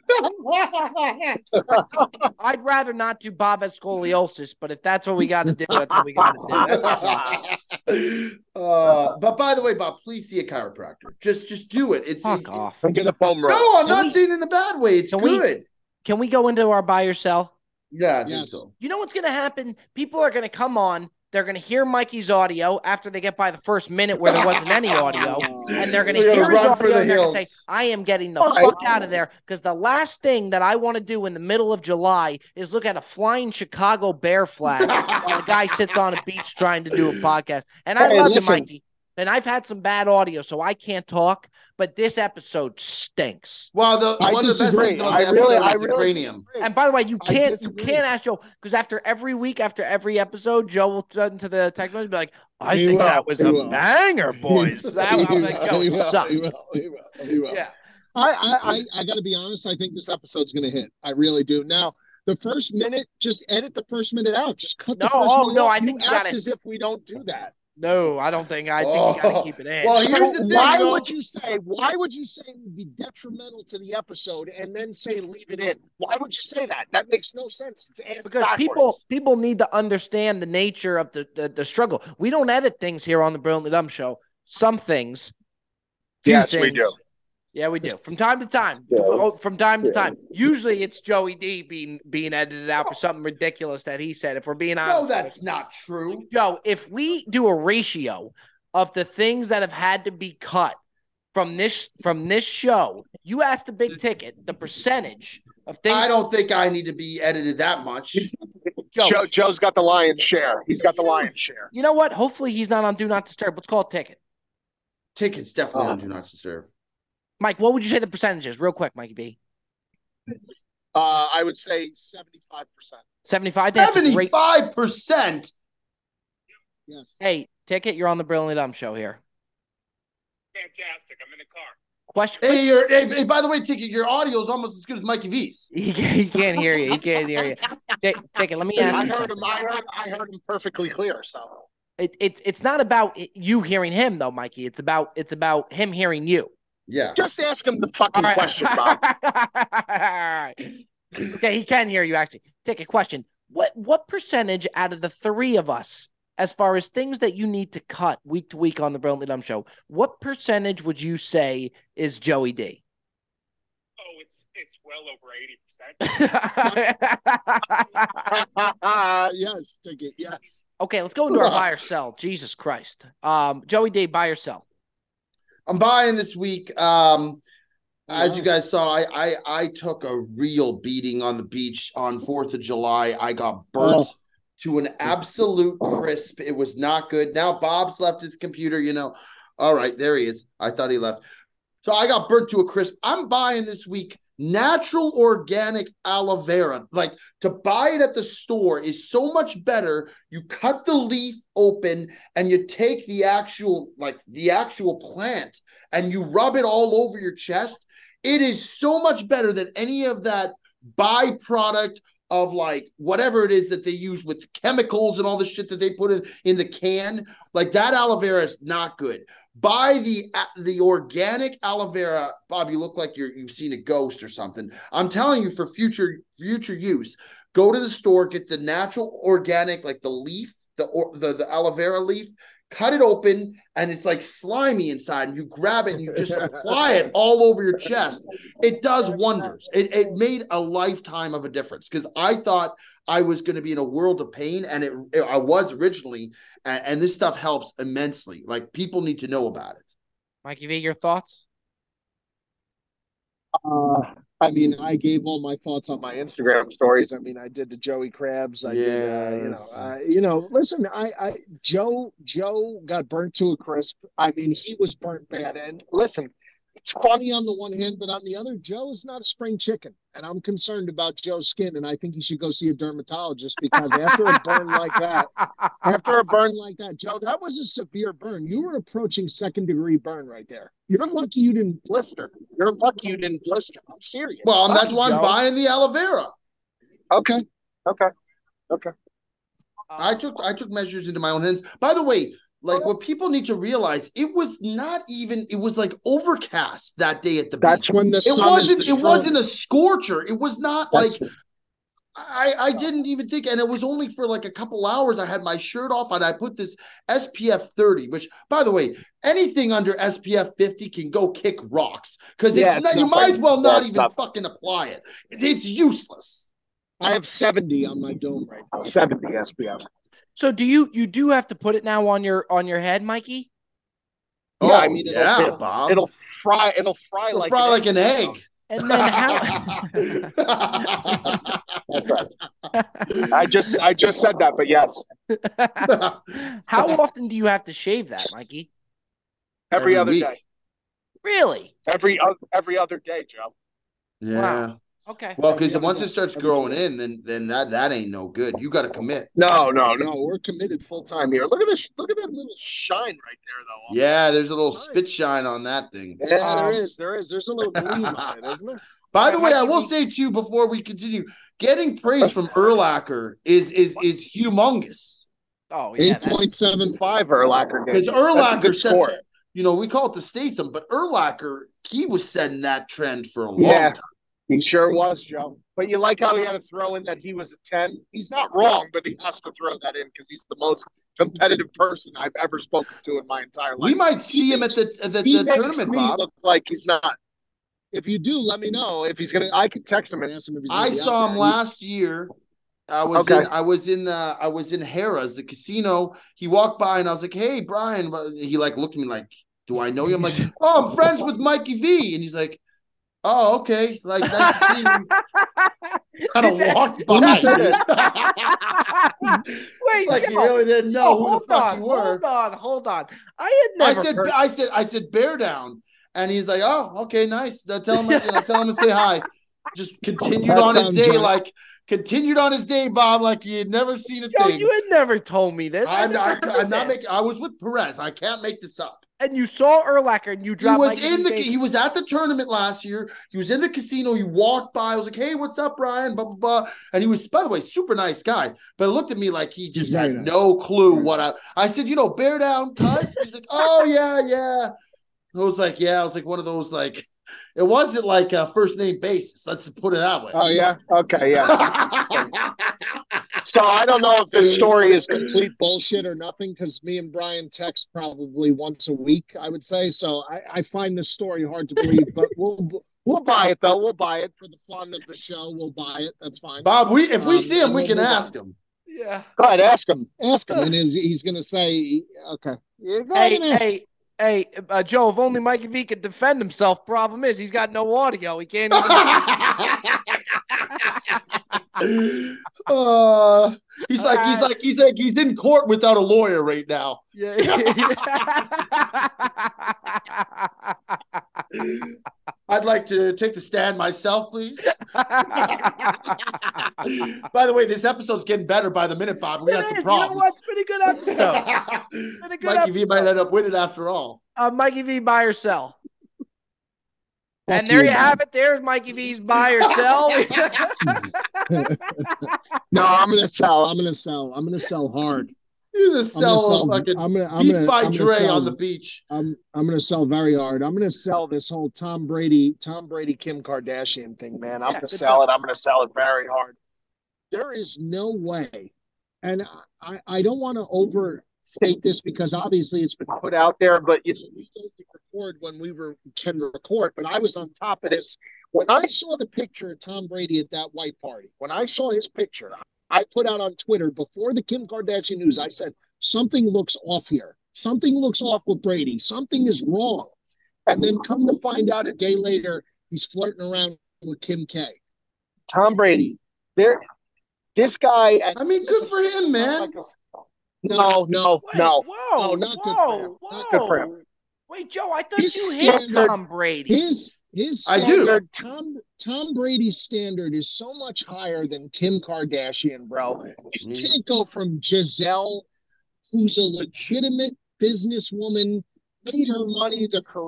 A: I'd rather not do Bob has scoliosis, but if that's what we got to do, that's what we got to do. That sucks.
B: But by the way, Bob, please see a chiropractor. Just do it. It's
A: Fuck off.
C: And get a foam roller.
B: No, I'm
A: Can
B: not
A: we-
B: saying it in a bad way. It's
A: can we-
B: good.
A: Can we go into our buy or sell?
B: Yeah, I think
C: Yes.
B: so.
A: You know what's going to happen? People are going to come on. They're going to hear Mikey's audio after they get by the first minute where there wasn't any audio. And they're going to
B: They're
A: hear
B: gonna
A: his
B: run for
A: audio
B: the
A: and they're going to say,
B: hills.
A: I am getting the
C: All right.
A: fuck out of there. Because the last thing that I want to do in the middle of July is look at a flying Chicago Bear flag while a guy sits on a beach trying to do a podcast. And I
C: Hey,
A: love you,
C: listen.
A: Mikey. and I've had some bad audio, so I can't talk. But this episode stinks.
B: Well, one of the best things about the episode is the cranium.
A: And by the way, you can't ask Joe, because after every episode, Joe will turn to the technology and be like, "I think that was a banger, boys." I'm like, Joe, it sucked.
C: He will. Yeah. I got to be honest. I think this episode's going to hit. I really do. Now, the first minute, just edit the first minute out. Just cut the first minute out.
A: I think you got it.
C: As if we don't do that.
A: No, I don't think. I think you got to keep it in.
B: Well, here's the thing,
C: why would you say it would be detrimental to the episode and then say leave it in? Why would you say that? That makes no sense.
A: Because people need to understand the nature of the struggle. We don't edit things here on the Brilliantly Dumb Show. Some things.
C: Yes, we do.
A: Yeah, we do. From time to time. Yeah. From time to time. Usually it's Joey D being edited out for something ridiculous that he said. If we're being honest.
B: No, that's not true.
A: Joe, if we do a ratio of the things that have had to be cut from this show, you asked the big ticket, the percentage of things.
B: I don't think I need to be edited that much.
C: Joe's got the lion's share. He's got the lion's share.
A: You know what? Hopefully he's not on Do Not Disturb. Let's call it ticket.
B: Ticket's definitely on Do Not Disturb.
A: Mike, what would you say the percentage is? Real quick, Mikey B.
C: I would say 75%.
A: 75?
B: 75%?
C: Yes.
A: Hey, Ticket, you're on the Brilliantly Dumb Show here.
E: Fantastic. I'm in the car.
A: Question.
B: Hey, by the way, Ticket, your audio is almost as good as Mikey V's.
A: He can't hear you. He can't hear you. Ticket, let me ask you something.
C: I heard him perfectly clear, so.
A: It's not about you hearing him, though, Mikey. It's about him hearing you.
B: Yeah.
C: Just ask him the fucking question, Bob.
A: Okay, he can hear you, actually. Take a question. What percentage out of the three of us, as far as things that you need to cut week to week on the Brilliantly Dumb Show, what percentage would you say is Joey D?
E: Oh, it's well over
C: 80%. Yes, Ticket, yes.
A: Okay, let's go into our buy or sell. Jesus Christ. Joey D, buy or sell?
B: I'm buying this week. As you guys saw, I took a real beating on the beach on 4th of July. I got burnt to an absolute crisp. It was not good. Now Bob's left his computer, All right, there he is. I thought he left. So I got burnt to a crisp. I'm buying this week natural organic aloe vera. Like, to buy it at the store is so much better. You cut the leaf open and you take the actual plant and you rub it all over your chest. It is so much better than any of that byproduct of like whatever it is that they use with chemicals and all the shit that they put in the can. Like, that aloe vera is not good. Buy the organic aloe vera. Bob, you look like you've seen a ghost or something. I'm telling you, for future use, go to the store, get the natural organic, like the leaf, the aloe vera leaf, cut it open, and it's like slimy inside, and you grab it and you just apply it all over your chest. It does wonders. It made a lifetime of a difference, because I thought I was going to be in a world of pain, and I was originally, and this stuff helps immensely. Like, people need to know about it.
A: Mikey V, your thoughts?
C: I mean, I gave all my thoughts on my Instagram stories. I mean, I did the Joey Crabs. I did, listen, Joe got burnt to a crisp. I mean, he was burnt bad. And listen, it's funny on the one hand, but on the other, Joe is not a spring chicken. And I'm concerned about Joe's skin. And I think he should go see a dermatologist, because after a burn like that, Joe, that was a severe burn. You were approaching 2nd-degree burn right there. You're lucky you didn't blister. I'm serious.
B: Well, and that's why I'm buying the aloe vera.
C: Okay.
B: I took measures into my own hands. By the way, like, what people need to realize, it was like overcast that day at the beach.
C: That's when the sun
B: it wasn't a scorcher. It was not I didn't even think, and it was only for like a couple hours. I had my shirt off and I put this SPF 30, which, by the way, anything under SPF 50 can go kick rocks, because you might as well not even fucking apply it. It's useless.
C: I have 70 on my dome right now. 70 SPF.
A: So do you do have to put it now on your head, Mikey?
C: Yeah, I mean,
B: Bob.
C: It'll fry like
B: an egg.
A: And then how?
C: That's right. I just said that, but yes.
A: How often do you have to shave that, Mikey?
C: Every other
B: week.
C: day.
A: Really?
C: Every other day, Joe.
B: Yeah.
A: Wow. Okay.
B: Well, because once it starts growing in, then that ain't no good. You got to commit.
C: No. We're committed full time here. Look at this. Look at that little shine right there, though.
B: Yeah, there's a little
C: Nice.
B: spit shine on that thing.
C: Yeah, there is. There's a little gleam on it, isn't there?
B: By the way, I will say too, before we continue, getting praise from Urlacher is humongous.
A: Oh yeah,
C: 8.75 Urlacher.
B: Because Urlacher said, we call it the Statham, but Urlacher, he was setting that trend for a long time.
C: He sure was, Joe. But you like how he had to throw in that he was a 10? He's not wrong, but he has to throw that in because he's the most competitive person I've ever spoken to in my entire life.
B: We might see him at the tournament, Bob.
C: Look like he's not. If you do, let me know if he's gonna. I can text him and ask him if he's.
B: I saw him last year. I was in Harrah's, the casino. He walked by and I was like, "Hey, Brian." He looked at me like, "Do I know you?" I'm like, "Oh, I'm friends with Mikey V." And he's like, "Oh, okay. Like, nice to see you." Kind of walked by.
A: Wait,
B: like you really didn't know who the fuck you were.
A: Hold on. I had never.
B: I said, bear down, and he's like, "Oh, okay, nice." Tell him to say hi. Just continued on his day, continued on his day, Bob, like he had never seen a thing.
A: You had never told me this.
B: I'm not making. I was with Perez. I can't make this up.
A: And you saw Urlacher and you dropped.
B: He was at the tournament last year. He was in the casino. He walked by. I was like, "Hey, what's up, Brian?" Blah blah blah. And he was, by the way, super nice guy. But he looked at me like he just had no clue what I said. Bear down, cuz. He's like, "Oh yeah." I was like, one of those like. It wasn't like a first name basis. Let's put it that way.
C: Oh yeah. Okay. Yeah. So I don't know if this story is complete bullshit or nothing because me and Brian text probably once a week, I would say. So I find this story hard to believe, but we'll buy it though. We'll buy it for the fun of the show. We'll buy it. That's fine.
B: Bob, if we see him, we can ask him.
A: Yeah.
C: Go ahead, ask him. And he's going to say, okay. Yeah, go ahead and ask him.
A: Hey, Joe, if only Mikey V could defend himself. Problem is, he's got no audio. He can't even.
B: He's in court without a lawyer right now.
A: Yeah.
B: I'd like to take the stand myself, please. By the way, this episode's getting better by the minute, Bob. We got some problems.
A: You know what? It's been a good episode.
B: Mikey V might end up winning after all.
A: Mikey V, buy or sell. And there you have it. There's Mikey V's buy or sell.
C: No, I'm gonna sell. I'm gonna sell hard.
B: He's a sell fucking beef by Dre on the beach.
C: I'm gonna sell very hard. I'm gonna sell this whole Tom Brady, Kim Kardashian thing, man. I'm gonna sell it. I'm gonna sell it very hard. There is no way, and I don't want to overstate this because obviously it's been put out there, but we don't record when we can record. But I was on top of this when I saw the picture of Tom Brady at that white party. When I saw his picture, I put out on Twitter before the Kim Kardashian news, I said, something looks off here. Something looks off with Brady. Something is wrong. And then come to find out a day later, he's flirting around with Kim K. Tom Brady, this guy.
B: I mean, good for him, man.
C: No,
A: not
C: good
A: for him. Wait, Joe, I thought you hit Tom Brady.
C: His
B: standard,
C: I do. Tom Brady's standard is so much higher than Kim Kardashian, bro. You can't go from Giselle, who's a legitimate businesswoman, made her money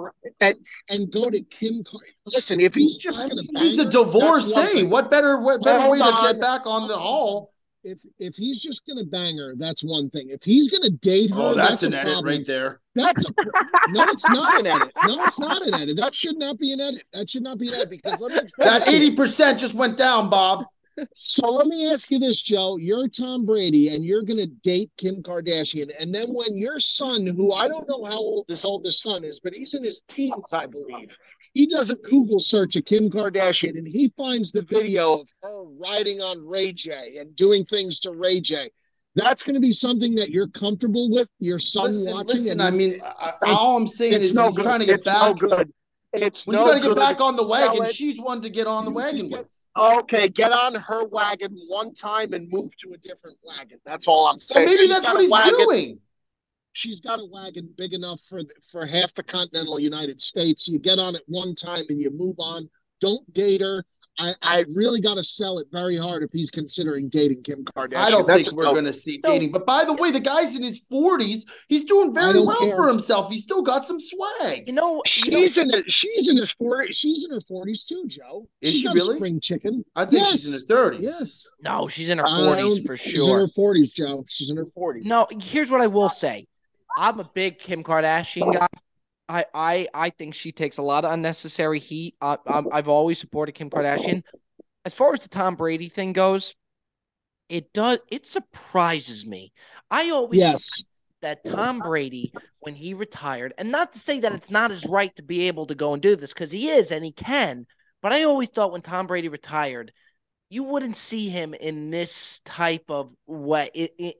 C: and go to Kim. Listen, if he's just going to,
B: he's a divorcee. What better way to get back on the hall?
C: If he's just going to bang her, that's one thing. If he's going to date her,
B: that's an edit right there.
C: No, it's not an edit. No, it's not an edit. That should not be an edit. Because
B: that 80% just went down, Bob.
C: So let me ask you this, Joe. You're Tom Brady, and you're going to date Kim Kardashian, and then when your son, who I don't know how old his oldest son is, but he's in his teens, I believe. He does a Google search of Kim Kardashian, and he finds the video of her riding on Ray J and doing things to Ray J. That's going to be something that you're comfortable with, your son watching.
B: Listen, I mean, all I'm saying is he's trying to get back.
C: No good. It's
B: when you got to get back on the wagon, she's one to get on the wagon with.
C: Okay, get on her wagon one time and move to a different wagon. That's all I'm saying.
B: So maybe that's what he's doing.
C: she's got a wagon big enough for half the continental United States. You get on it one time and you move on. Don't date her. I really got to sell it very hard if he's considering dating Kim Kardashian.
B: I don't think we're going to see dating. But by the way, the guy's in his 40s. He's doing very well for himself. He's still got some swag.
C: She's in his 40s. She's in her 40s too, Joe.
B: Is she really?
C: Spring chicken.
B: I think she's in her 30s.
C: Yes.
A: No, she's in her 40s for sure.
C: She's in her 40s, Joe. She's in her 40s.
A: No, here's what I will say. I'm a big Kim Kardashian guy. I think she takes a lot of unnecessary heat. I've always supported Kim Kardashian. As far as the Tom Brady thing goes, it surprises me. I always thought that Tom Brady, when he retired, and not to say that it's not his right to be able to go and do this, because he is and he can, but I always thought when Tom Brady retired, you wouldn't see him in this type of way,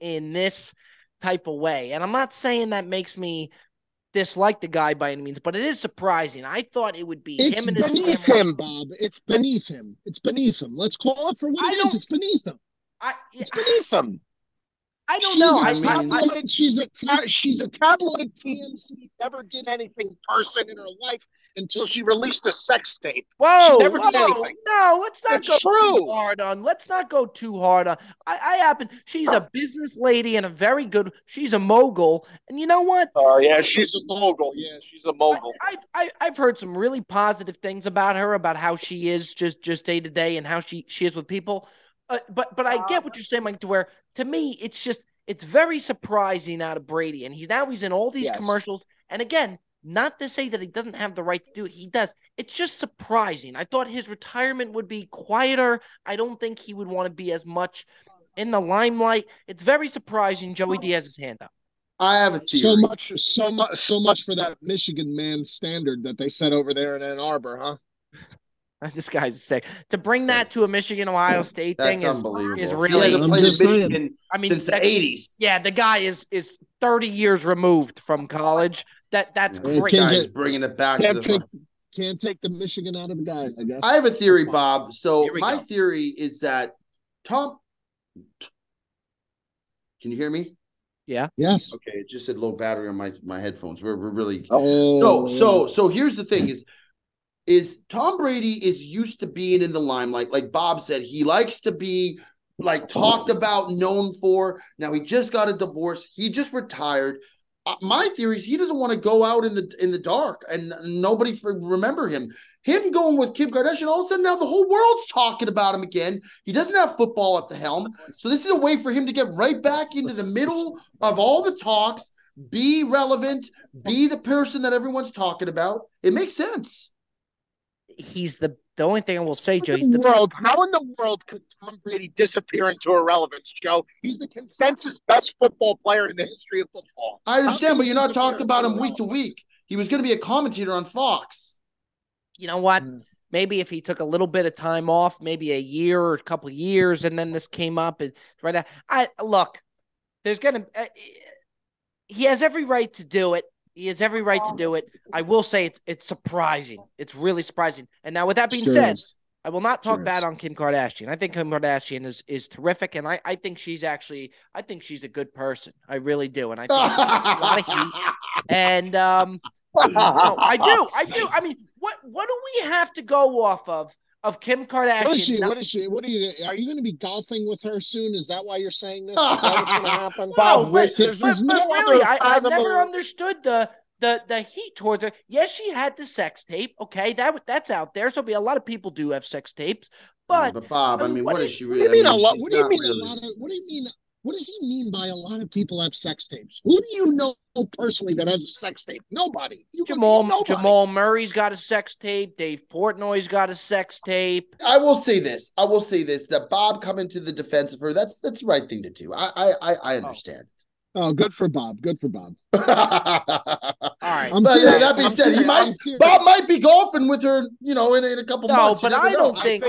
A: And I'm not saying that makes me dislike the guy by any means, but it is surprising. I thought it would be him and his family.
C: It's beneath him, Bob. It's beneath him. It's beneath him. Let's call it for what it is. It's beneath him. It's beneath him.
A: I don't know.
C: She's a tabloid TMZ, never did anything person in her life until she released a sex tape.
A: Whoa,
C: she never did anything.
A: No, let's not go too hard on. Let's not go too hard on. I happen. She's a business lady and she's a mogul. And you know what?
C: Oh yeah, she's a mogul. Yeah, she's a mogul.
A: I've heard some really positive things about her, about how she is just day to day and how she is with people. But I get what you're saying, Mike, to where, to me, it's very surprising out of Brady. And he's in all these commercials. And again, not to say that he doesn't have the right to do it. He does. It's just surprising. I thought his retirement would be quieter. I don't think he would want to be as much in the limelight. It's very surprising. Joey D has his hand up.
B: I have a theory.
C: So much for that Michigan man standard that they set over there in Ann Arbor, huh?
A: This guy's sick. To bring that to a Michigan-Ohio State thing is really.
B: I'm just saying. I mean, since the 80s.
A: Yeah, the guy is 30 years removed from college. That's great.
B: Guys bringing it back to the
C: can't take the Michigan out of the guy, I guess.
B: I have a theory, Bob. So my theory is that Tom. Can you hear me?
A: Yeah.
C: Yes.
B: Okay. It just said low battery on my headphones. We're really.
C: Oh.
B: So here's the thing: is Tom Brady is used to being in the limelight. Like Bob said, he likes to be talked about, known for. Now he just got a divorce. He just retired. My theory is he doesn't want to go out in the dark and nobody remember him. Him going with Kim Kardashian, all of a sudden now the whole world's talking about him again. He doesn't have football at the helm. So this is a way for him to get right back into the middle of all the talks, be relevant, be the person that everyone's talking about. It makes sense.
A: He's the only thing I will say, Joe.
C: How in the world could Tom Brady disappear into irrelevance, Joe? He's the consensus best football player in the history of football.
B: I understand, but you're not talking about him week to week. He was going to be a commentator on Fox.
A: You know what? Maybe if he took a little bit of time off, maybe a year or a couple of years, and then this came up, and right now, he has every right to do it. He has every right to do it. I will say it's surprising. It's really surprising. And now, with that being said, I will not talk bad on Kim Kardashian. I think Kim Kardashian is terrific, and I think she's a good person. I really do, and I think she's a lot of heat. And I do. I mean, what do we have to go off of Kim Kardashian?
C: What is she? Are you going to be golfing with her soon? Is that why you're saying this? Is that what's going to happen?
A: No, but really, I've never understood the heat towards her. Yes, she had the sex tape. Okay, that's out there. So a lot of people do have sex tapes. But
B: Bob, I mean, what is she really?
C: What do you mean? What does he mean by a lot of people have sex tapes? Who do you know personally that has a sex tape? Nobody.
A: Jamal Murray's got a sex tape. Dave Portnoy's got a sex tape.
B: I will say this. That Bob coming to the defense of her, that's the right thing to do. I understand.
C: Oh, good for Bob.
B: All
A: right.
B: That being said, Bob might be golfing with her, in a couple months.
A: No, but I don't think.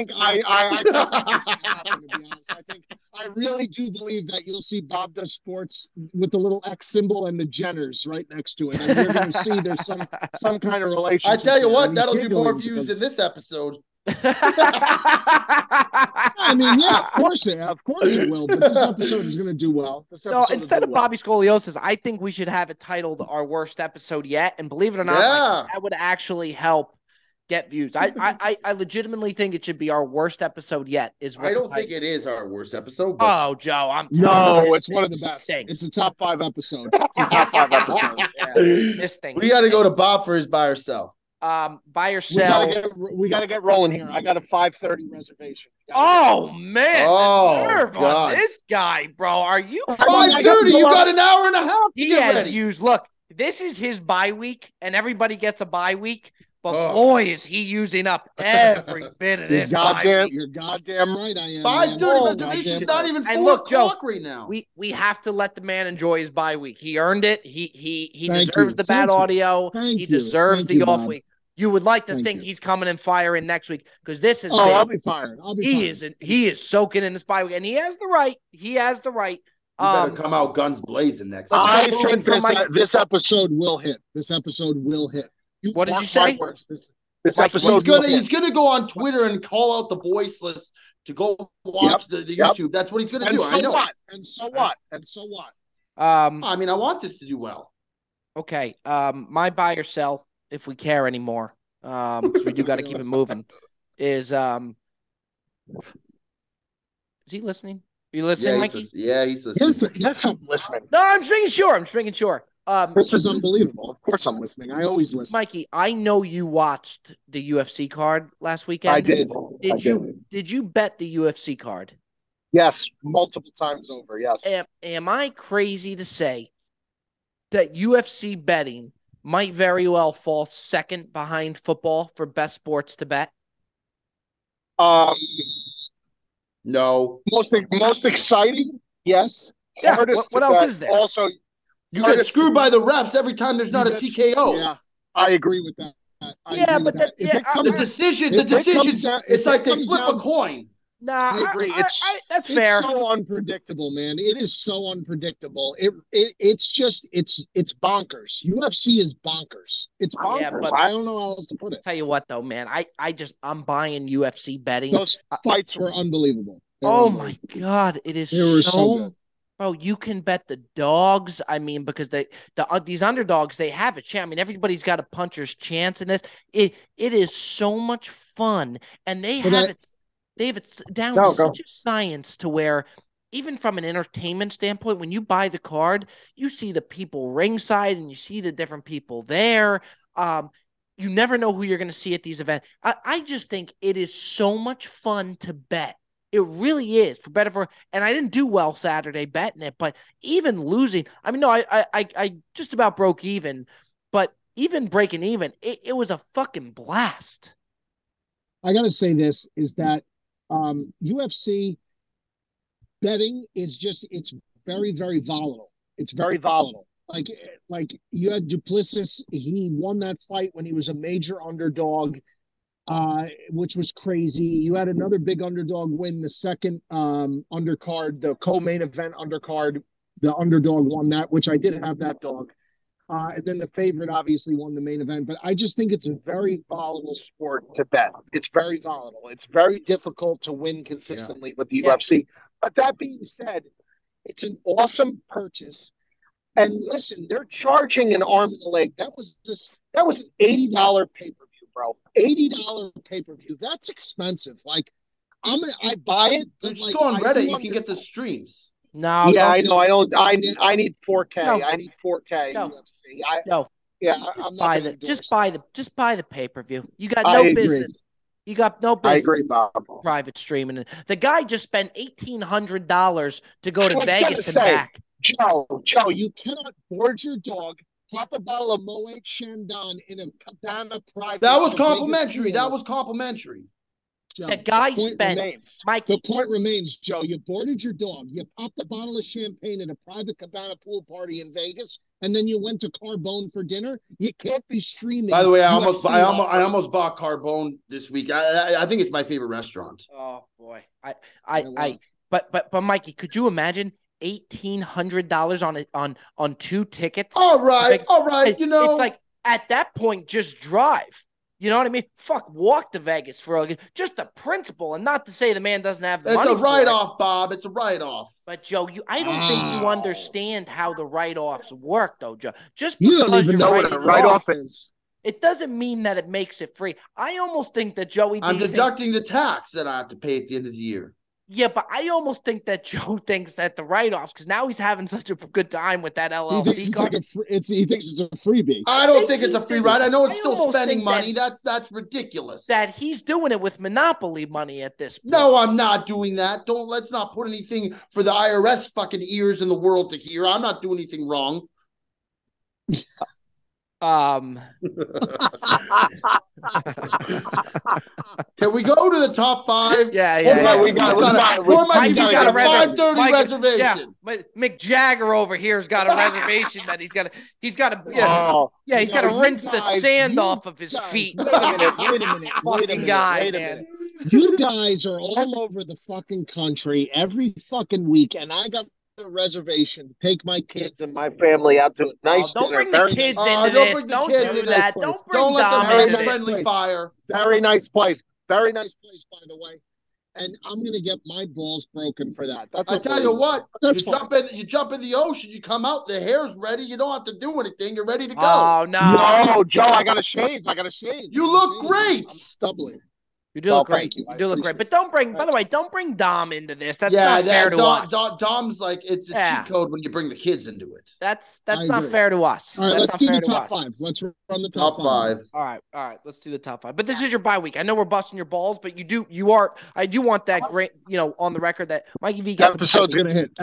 C: I really do believe that you'll see Bob Does Sports with the little X symbol and the Jenners right next to it, and you're going to see there's some kind of relationship.
B: I tell you what, that'll do more views in this episode.
C: I mean, yeah, of course it will. But this episode is going to do well.
A: No, instead of Bobby Scoliosis, I think we should have it titled "Our Worst Episode Yet." And believe it or not,
B: Yeah.
A: that would actually help get views. I legitimately think it should be our worst episode yet.
B: I don't think it is our worst episode.
A: Oh, Joe, I'm telling you,
C: it's one of the best.
A: Stinks.
C: It's a top 5 episode. It's a top 5 episode.
A: Yeah, this thing.
B: We got to go to Bob for his buy or sell.
A: Buy or sell.
C: We got to get rolling here. I got a 5:30 reservation.
A: Oh man!
B: Oh,
A: nerve
B: God.
A: on this guy, bro. Are you
B: 5:30? You got an hour and a half.
A: He has used. Look, this is his bye week, and everybody gets a bye week. But boy, is he using up every bit of this.
C: You're goddamn right. I am.
B: 5:30 reservation's not even 4 o'clock right now.
A: We have to let the man enjoy his bye week. He earned it. He deserves the bad audio. He deserves the off week. You would like to think he's coming and firing next week because this is.
C: I'll be fired.
A: He is soaking in this bye week, and he has the right. He
B: better come out guns blazing next.
C: I think this episode will hit. What
A: did you say?
C: This episode
B: he's gonna go on Twitter and call out the voiceless to go watch the YouTube. That's what he's gonna do. I know.
C: And so what?
B: I mean, I want this to do well.
A: Okay. My buy or sell, if we care anymore, because we do got to keep it moving. Is he listening? Are you listening, Mikey?
B: He's listening.
C: Yes, I'm listening.
A: No, I'm just making sure.
C: This is unbelievable. Of course I'm listening. I always listen.
A: Mikey, I know you watched the UFC card last weekend.
C: I did.
A: Did you bet the UFC card?
C: Yes, multiple times over, yes.
A: Am I crazy to say that UFC betting might very well fall second behind football for best sports to bet?
B: No.
C: Most exciting, yes.
A: Yeah. What else is there?
C: Also,
B: you get screwed by the refs every time there's not a TKO.
C: Yeah, I agree with that.
B: The decision. It's like they flip a coin.
A: Nah,
C: I agree.
A: That's fair.
C: It's so unpredictable, man. It is so unpredictable. It's bonkers. UFC is bonkers. It's bonkers. Yeah, but I don't know how else to put it.
A: Tell you what, though, man, I'm buying UFC betting.
C: Those fights were unbelievable.
A: My God, it is so good. Bro, you can bet the dogs. I mean, because these underdogs, they have a chance. I mean, everybody's got a puncher's chance in this. It is so much fun, and they have it down to such a science to where even from an entertainment standpoint, when you buy the card, you see the people ringside and you see the different people there. You never know who you're going to see at these events. I just think it is so much fun to bet. It really is and I didn't do well Saturday betting it, but even losing, I mean, no, I just about broke even, but even breaking even, it was a fucking blast.
C: I got to say this is that UFC betting is it's very, very volatile. It's very volatile. Like you had Duplessis, he won that fight when he was a major underdog. Which was crazy. You had another big underdog win the second undercard, the co-main event undercard. The underdog won that, which I did have that dog. And then the favorite obviously won the main event. But I just think it's a very volatile sport to bet. It's very volatile. It's very difficult to win consistently with the UFC. But that being said, it's an awesome purchase. And listen, they're charging an arm and a leg. That was an $80 pay-per-view. Bro, $80 pay-per-view. That's expensive. Like, I buy it.
B: But just go on Reddit. You can get the streams.
A: No.
C: Yeah, I know. I don't. I need 4K.
A: No.
C: I need 4K.
A: No.
C: UFC.
A: No.
C: Yeah,
A: just buy the pay-per-view. You got no business. You got no business.
C: I agree, Bob.
A: Private streaming. The guy just spent $1,800 to go to Vegas and back.
C: Joe, you cannot board your dog. Pop a bottle of Moet Chandon in a cabana private.
B: That was complimentary.
A: That guy spent. Mike,
C: the point remains, Joe. You boarded your dog. You popped a bottle of champagne at a private cabana pool party in Vegas, and then you went to Carbone for dinner. You can't be streaming.
B: By the way, I almost bought Carbone this week. I think it's my favorite restaurant.
A: Oh boy, but Mikey, could you imagine? $1,800 on 2 tickets.
B: All right. You know,
A: it's like at that point, just drive. You know what I mean? Fuck, walk to Vegas for just the principle, and not to say the man doesn't have the
B: It's
A: money.
B: a write-off, Bob. It's a write-off.
A: But Joe, I don't think you understand how the write-offs work, though, Joe. Just
C: You
A: because
C: don't even know what a write-off is.
A: it doesn't mean that it makes it free. I almost think that Joey.
B: I'm deducting the tax that I have to pay at the end of the year.
A: Yeah, but I almost think that Joe thinks that the write-offs, because now he's having such a good time with that LLC
F: he thinks
A: card.
F: he thinks it's a freebie.
B: I don't think it's a free ride. I know it's
A: I
B: still
A: almost
B: spending
A: think
B: money. That's ridiculous.
A: That he's doing it with Monopoly money at this point.
B: No, I'm not doing that. Let's not put anything for the IRS fucking ears in the world to hear. I'm not doing anything wrong. Can we go to the top 5?
A: Yeah.
C: We got a
B: 5:30 reservation.
A: Yeah, Mick Jagger over here's got a reservation that he's got to rinse the sand off of his feet.
F: Wait a minute.
A: Fucking guy, man.
F: You guys are all over the fucking country every fucking week, and I got a reservation to take my kids and my family out to a nice
A: don't
F: dinner.
A: bring the kids into this. Don't do that. Don't bring Dom into this.
B: Friendly fire.
F: Very nice place. Very nice place, by the way. And I'm going to get my balls broken for that. That's
B: I tell you what,
F: That's
B: you jump in the ocean, you come out, the hair's ready. You don't have to do anything. You're ready to go.
A: Oh,
F: No, Joe, I got to shave.
B: You look great.
F: I'm stumbling.
A: You do look great.
F: Thank you.
A: You do look great. But by the way, don't bring Dom into this. That's
B: Yeah,
A: not fair to us.
B: Dom's like, it's a cheat code when you bring the kids into it.
A: That's
F: I
A: not
F: agree.
A: fair to us.
F: All right,
A: That's
F: let's
A: not
F: do
A: fair
F: the
A: to
F: top
A: us.
F: 5. Let's run the top
B: Top 5.
A: All right. Let's do the top 5. But this is your bye week. I know we're busting your balls, but I do want that great, on the record that Mikey V gets
F: Episode's going to hit.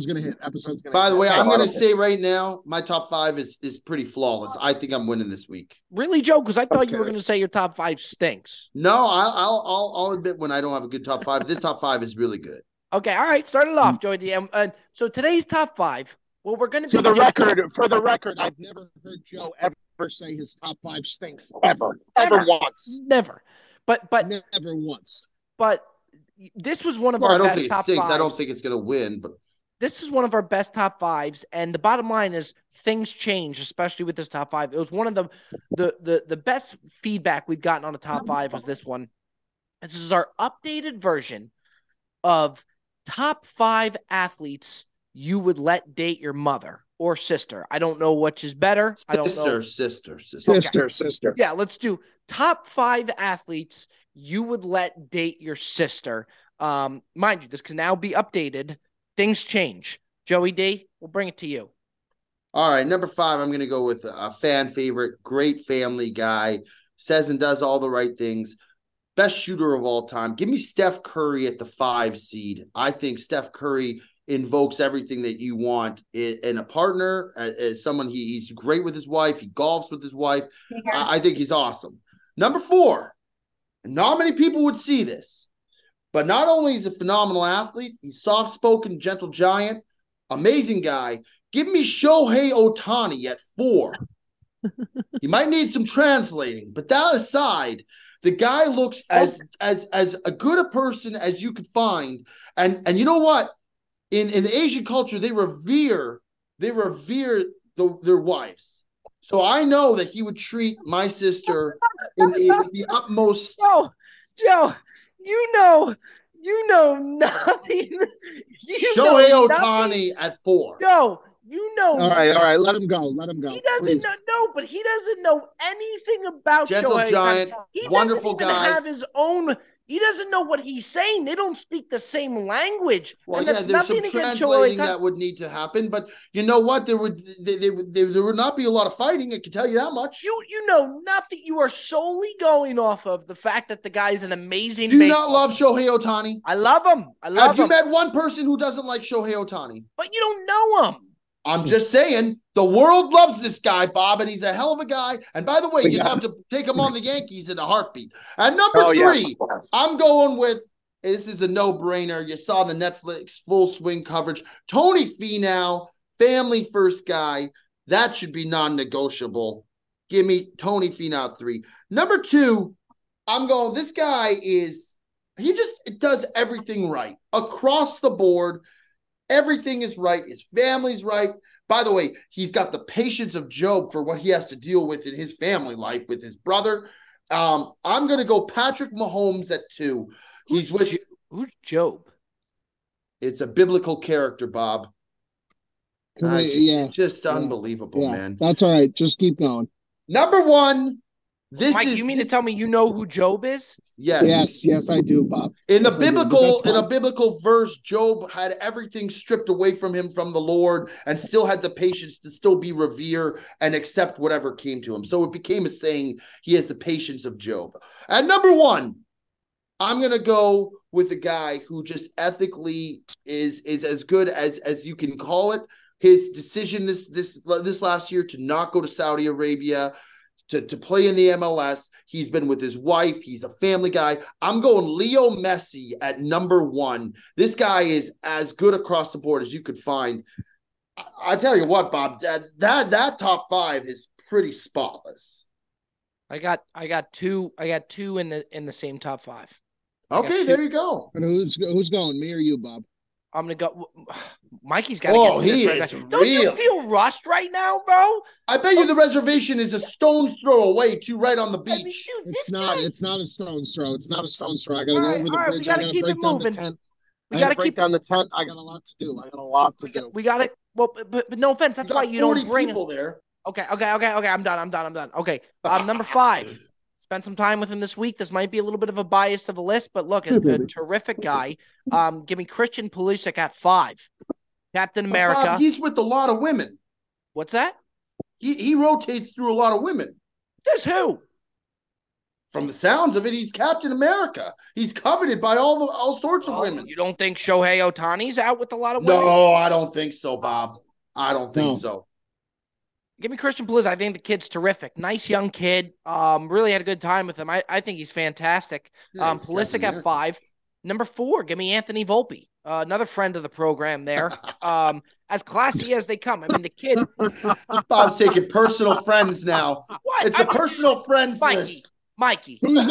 B: By the way, I'm going to say right now, my top 5 is pretty flawless. I think I'm winning this week.
A: Really, Joe? Because I thought you were going to say your top 5 stinks.
B: No, I'll admit when I don't have a good top 5. This top 5 is really good.
A: Okay, all right. Start it off, Joey DM. So today's top 5. Well, we're going to be
F: For the record, I've never heard Joe ever say his top 5 stinks ever once.
A: Never. But
F: Never once.
A: But this was one of
B: Well,
A: our
B: I don't
A: best
B: think it
A: top
B: stinks.
A: 5s.
B: I don't think it's going to win, but
A: This is one of our best top 5s, and the bottom line is things change, especially with this top 5. It was one of the best feedback we've gotten on a top 5 was this one. This is our updated version of top 5 athletes you would let date your mother or sister. I don't know which is better. I don't know.
B: Sister.
F: Sister.
A: Yeah, let's do top 5 athletes you would let date your sister. Mind you, this can now be updated. Things change. Joey D, we'll bring it to you.
B: All right, number 5, I'm going to go with a fan favorite, great family guy, says and does all the right things. Best shooter of all time. Give me Steph Curry at the 5 seed. I think Steph Curry invokes everything that you want in a partner, as someone he's great with his wife. He golfs with his wife. I think he's awesome. Number 4, not many people would see this, but not only is he a phenomenal athlete, he's soft-spoken, gentle giant, amazing guy. Give me Shohei Ohtani at 4. He might need some translating, but that aside, the guy looks as a good a person as you could find. And you know what? In the Asian culture, they revere their wives. So I know that he would treat my sister with the utmost.
A: Oh, Joe, you know nothing.
B: Shohei Ohtani at 4.
A: Joe, you know.
F: All right. Let him go.
A: He doesn't know, but he doesn't know anything about
B: Gentle
A: Shohei.
B: giant,
A: He
B: wonderful
A: doesn't even
B: guy.
A: have his own. He doesn't know what he's saying. They don't speak the same language.
B: Well,
A: and
B: yeah,
A: that's
B: there's some
A: nothing against
B: translating
A: Shohei.
B: that would need to happen, but you know what? There would not be a lot of fighting. I can tell you that much.
A: You know nothing. You are solely going off of the fact that the guy's an amazing.
B: Do you
A: baseball
B: not love Shohei Ohtani?
A: I love him.
B: Have you met one person who doesn't like Shohei Ohtani?
A: But you don't know him.
B: I'm just saying, the world loves this guy, Bob, and he's a hell of a guy. And by the way, you'd have to take him on the Yankees in a heartbeat. And number 3, I'm going with, this is a no-brainer. You saw the Netflix full swing coverage. Tony Finau, family first guy. That should be non-negotiable. Give me Tony Finau 3. Number 2, I'm going, this guy he just does everything right. Across the board, everything is right. His family's right. By the way, he's got the patience of Job for what he has to deal with in his family life with his brother. I'm going to go Patrick Mahomes at 2. He's with
A: Who's Job?
B: It's a biblical character, Bob. It's just unbelievable, man.
F: That's all right. Just keep going.
B: Number 1.
A: Mike, you mean to tell me you know who Job is?
F: Yes, I do, Bob.
B: In a biblical verse, Job had everything stripped away from him from the Lord and still had the patience to still be revere and accept whatever came to him. So it became a saying, he has the patience of Job. At number 1, I'm going to go with the guy who just ethically is as good as you can call it. His decision this last year to not go to Saudi Arabia, to play in the MLS. He's been with his wife. He's a family guy. I'm going Leo Messi at number 1. This guy is as good across the board as you could find. I tell you what, Bob, that top 5 is pretty spotless.
A: I got 2 in the same top 5.
B: Okay, there you go.
F: And who's going, me or you, Bob?
A: I'm gonna go. Mikey's got to get to this right now. Don't you feel rushed right now, bro?
B: I bet you the reservation is a stone's throw away, too, right on the beach.
F: I mean, dude, it's not a stone's throw. It's not a stone's throw. I got to go over the bridge.
A: We got to keep it moving.
F: We got to break down the tent. I got a lot to do.
A: We got it. Well, but no offense. That's why you don't bring
B: people there.
A: Okay. I'm done. Okay. Number 5. Spent some time with him this week. This might be a little bit of a bias of a list, but look, a terrific guy. Give me Christian Pulisic at 5. Captain America.
B: Bob, he's with a lot of women.
A: What's that?
B: He rotates through a lot of women.
A: Says who?
B: From the sounds of it, he's Captain America. He's coveted by all sorts of women.
A: You don't think Shohei Ohtani's out with a lot of women?
B: No, I don't think so, Bob. I don't think so.
A: Give me Christian Pulisic. I think the kid's terrific. Nice young kid. Really had a good time with him. I think he's fantastic. Pulisic at 5. Number 4, give me Anthony Volpe. Another friend of the program there. As classy as they come. I mean, the kid.
B: Bob's taking personal friends now.
A: What?
B: It's a personal friends list.
A: Mikey.
F: Who's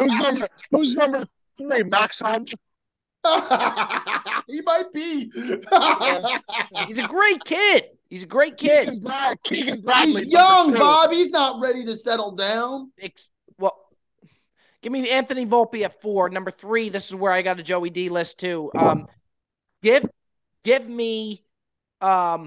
F: number 3? Max Hunt.
B: He might be.
A: He's a great kid. He's a great kid.
F: Keegan Bradley.
B: He's young, Bob. He's not ready to settle down.
A: Well, give me Anthony Volpe at 4. Number 3, this is where I got a Joey D list too. Give me no,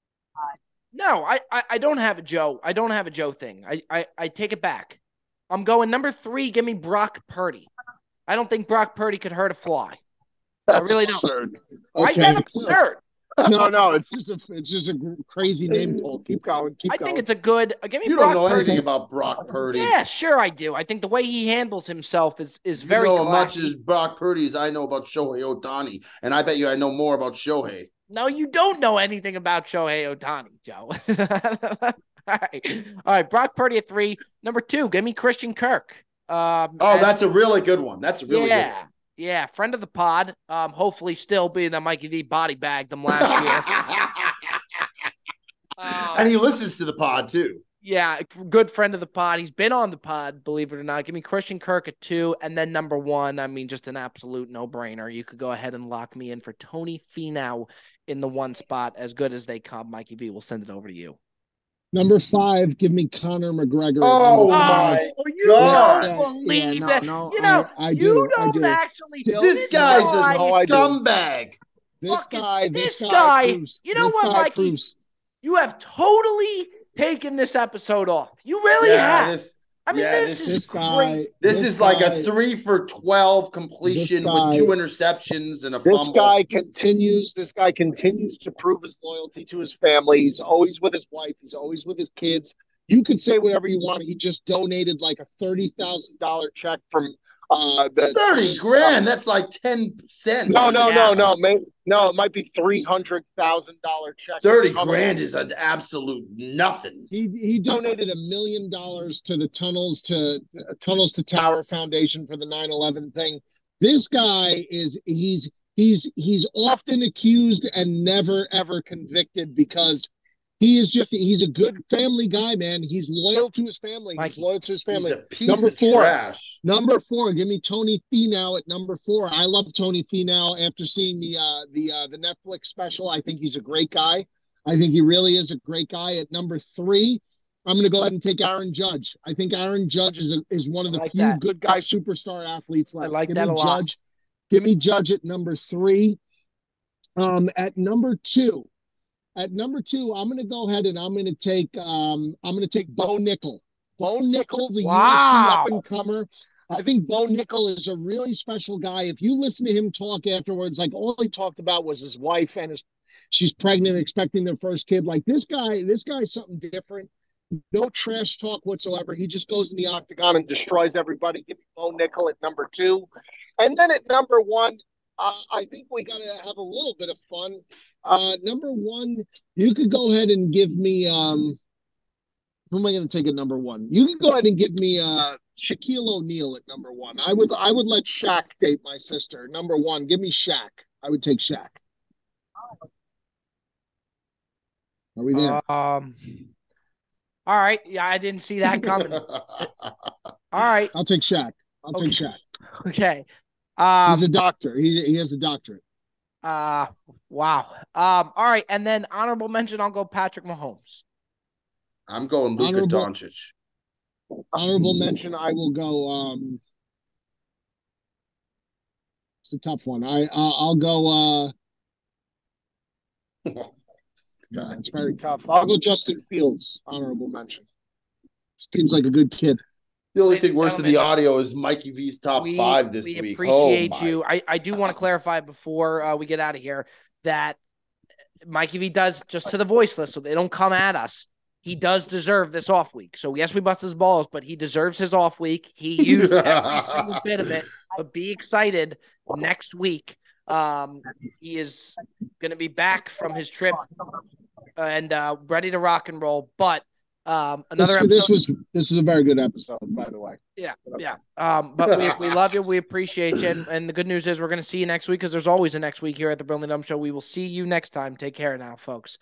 A: I don't have a Joe. I don't have a Joe thing. I take it back. I'm going number 3, give me Brock Purdy. I don't think Brock Purdy could hurt a fly. I really don't.
F: Absurd.
A: Why is that absurd?
F: No, it's just a crazy name poll. Keep going.
A: I think it's a good. Give me.
B: You
A: Brock
B: don't know
A: Purdy.
B: anything about Brock Purdy.
A: Yeah, sure I do. I think the way he handles himself is very.
B: You know
A: classy.
B: as much as Brock Purdy as I know about Shohei Ohtani, and I bet you I know more about Shohei.
A: No, you don't know anything about Shohei Ohtani, Joe. All right. Brock Purdy at 3. Number 2, give me Christian Kirk.
B: That's a really good one. That's a really good one.
A: Yeah, friend of the pod. Hopefully still being that Mikey V body bagged him last year.
B: And he listens to the pod too.
A: Yeah, good friend of the pod. He's been on the pod, believe it or not. Give me Christian Kirk at 2, and then number 1. I mean, just an absolute no-brainer. You could go ahead and lock me in for Tony Finau in the 1 spot. As good as they come, Mikey V will send it over to you.
F: Number 5, give me Conor McGregor.
B: Oh, my
A: you
B: God.
A: don't believe that.
F: No,
A: I
F: do.
A: Actually.
B: This guy's a scumbag.
F: This guy.
A: You know what, Mikey? You have totally taken this episode off. You really have. This is crazy.
B: This is like a 3 for 12 completion with 2 interceptions and a fumble.
F: This guy continues to prove his loyalty to his family. He's always with his wife. He's always with his kids. You could say whatever you want. He just donated like a $30,000 check from the
B: 30 grand. That's like 10 cents.
F: No. It might be $300,000 check.
B: 30 grand is an absolute nothing.
F: He donated $1 million to the Tunnels to Tower Foundation for the 9/11 thing. This guy he's often accused and never ever convicted because he's a good family guy, man. He's loyal to his family. He's loyal to his family.
B: He's a piece of trash.
F: Number 4, give me Tony Finau at number 4. I love Tony Finau after seeing the Netflix special. I think he's a great guy. I think he really is a great guy. At number 3, I'm going to go ahead and take Aaron Judge. I think Aaron Judge is one of the few good guy superstar athletes left.
A: I like that a lot.
F: Give me Judge at number 3. At number 2, I'm going to go ahead and I'm going to take Bo Nickel. Bo Nickel, the UFC up and comer. I think Bo Nickel is a really special guy. If you listen to him talk afterwards, like all he talked about was his wife and she's pregnant, expecting their first kid. Like this guy's something different. No trash talk whatsoever. He just goes in the octagon and destroys everybody. Give me Bo Nickel at number 2. And then at number 1, I think we got to have a little bit of fun. Number 1, you could go ahead and give me who am I going to take at number 1? You can go ahead and give me Shaquille O'Neal at number 1. I would let Shaq date my sister. Number 1, give me Shaq. I would take Shaq. Are we there?
A: All right. Yeah, I didn't see that coming. All right.
F: I'll take Shaq. Take Shaq.
A: Okay.
F: He's a doctor. He has a doctorate.
A: Wow. All right. And then honorable mention, I'll go Patrick Mahomes.
B: I'm going Luka Doncic.
F: Honorable mention, I will go. It's a tough one. I'll go. It's very tough. I'll go Justin Fields. Honorable mention. Seems like a good kid.
B: The only thing worse than the audio is Mikey V's top 5 this week.
A: We appreciate you. I do want to clarify before we get out of here that Mikey V does, just to the voiceless, so they don't come at us, he does deserve this off week. So yes, we bust his balls, but he deserves his off week. He used every single bit of it. But be excited next week. He is going to be back from his trip and ready to rock and roll. But
F: this is a very good episode, by the way.
A: Yeah. But we love you. We appreciate you. And the good news is we're going to see you next week, because there's always a next week here at the Brilliant Dumb Show. We will see you next time. Take care now, folks.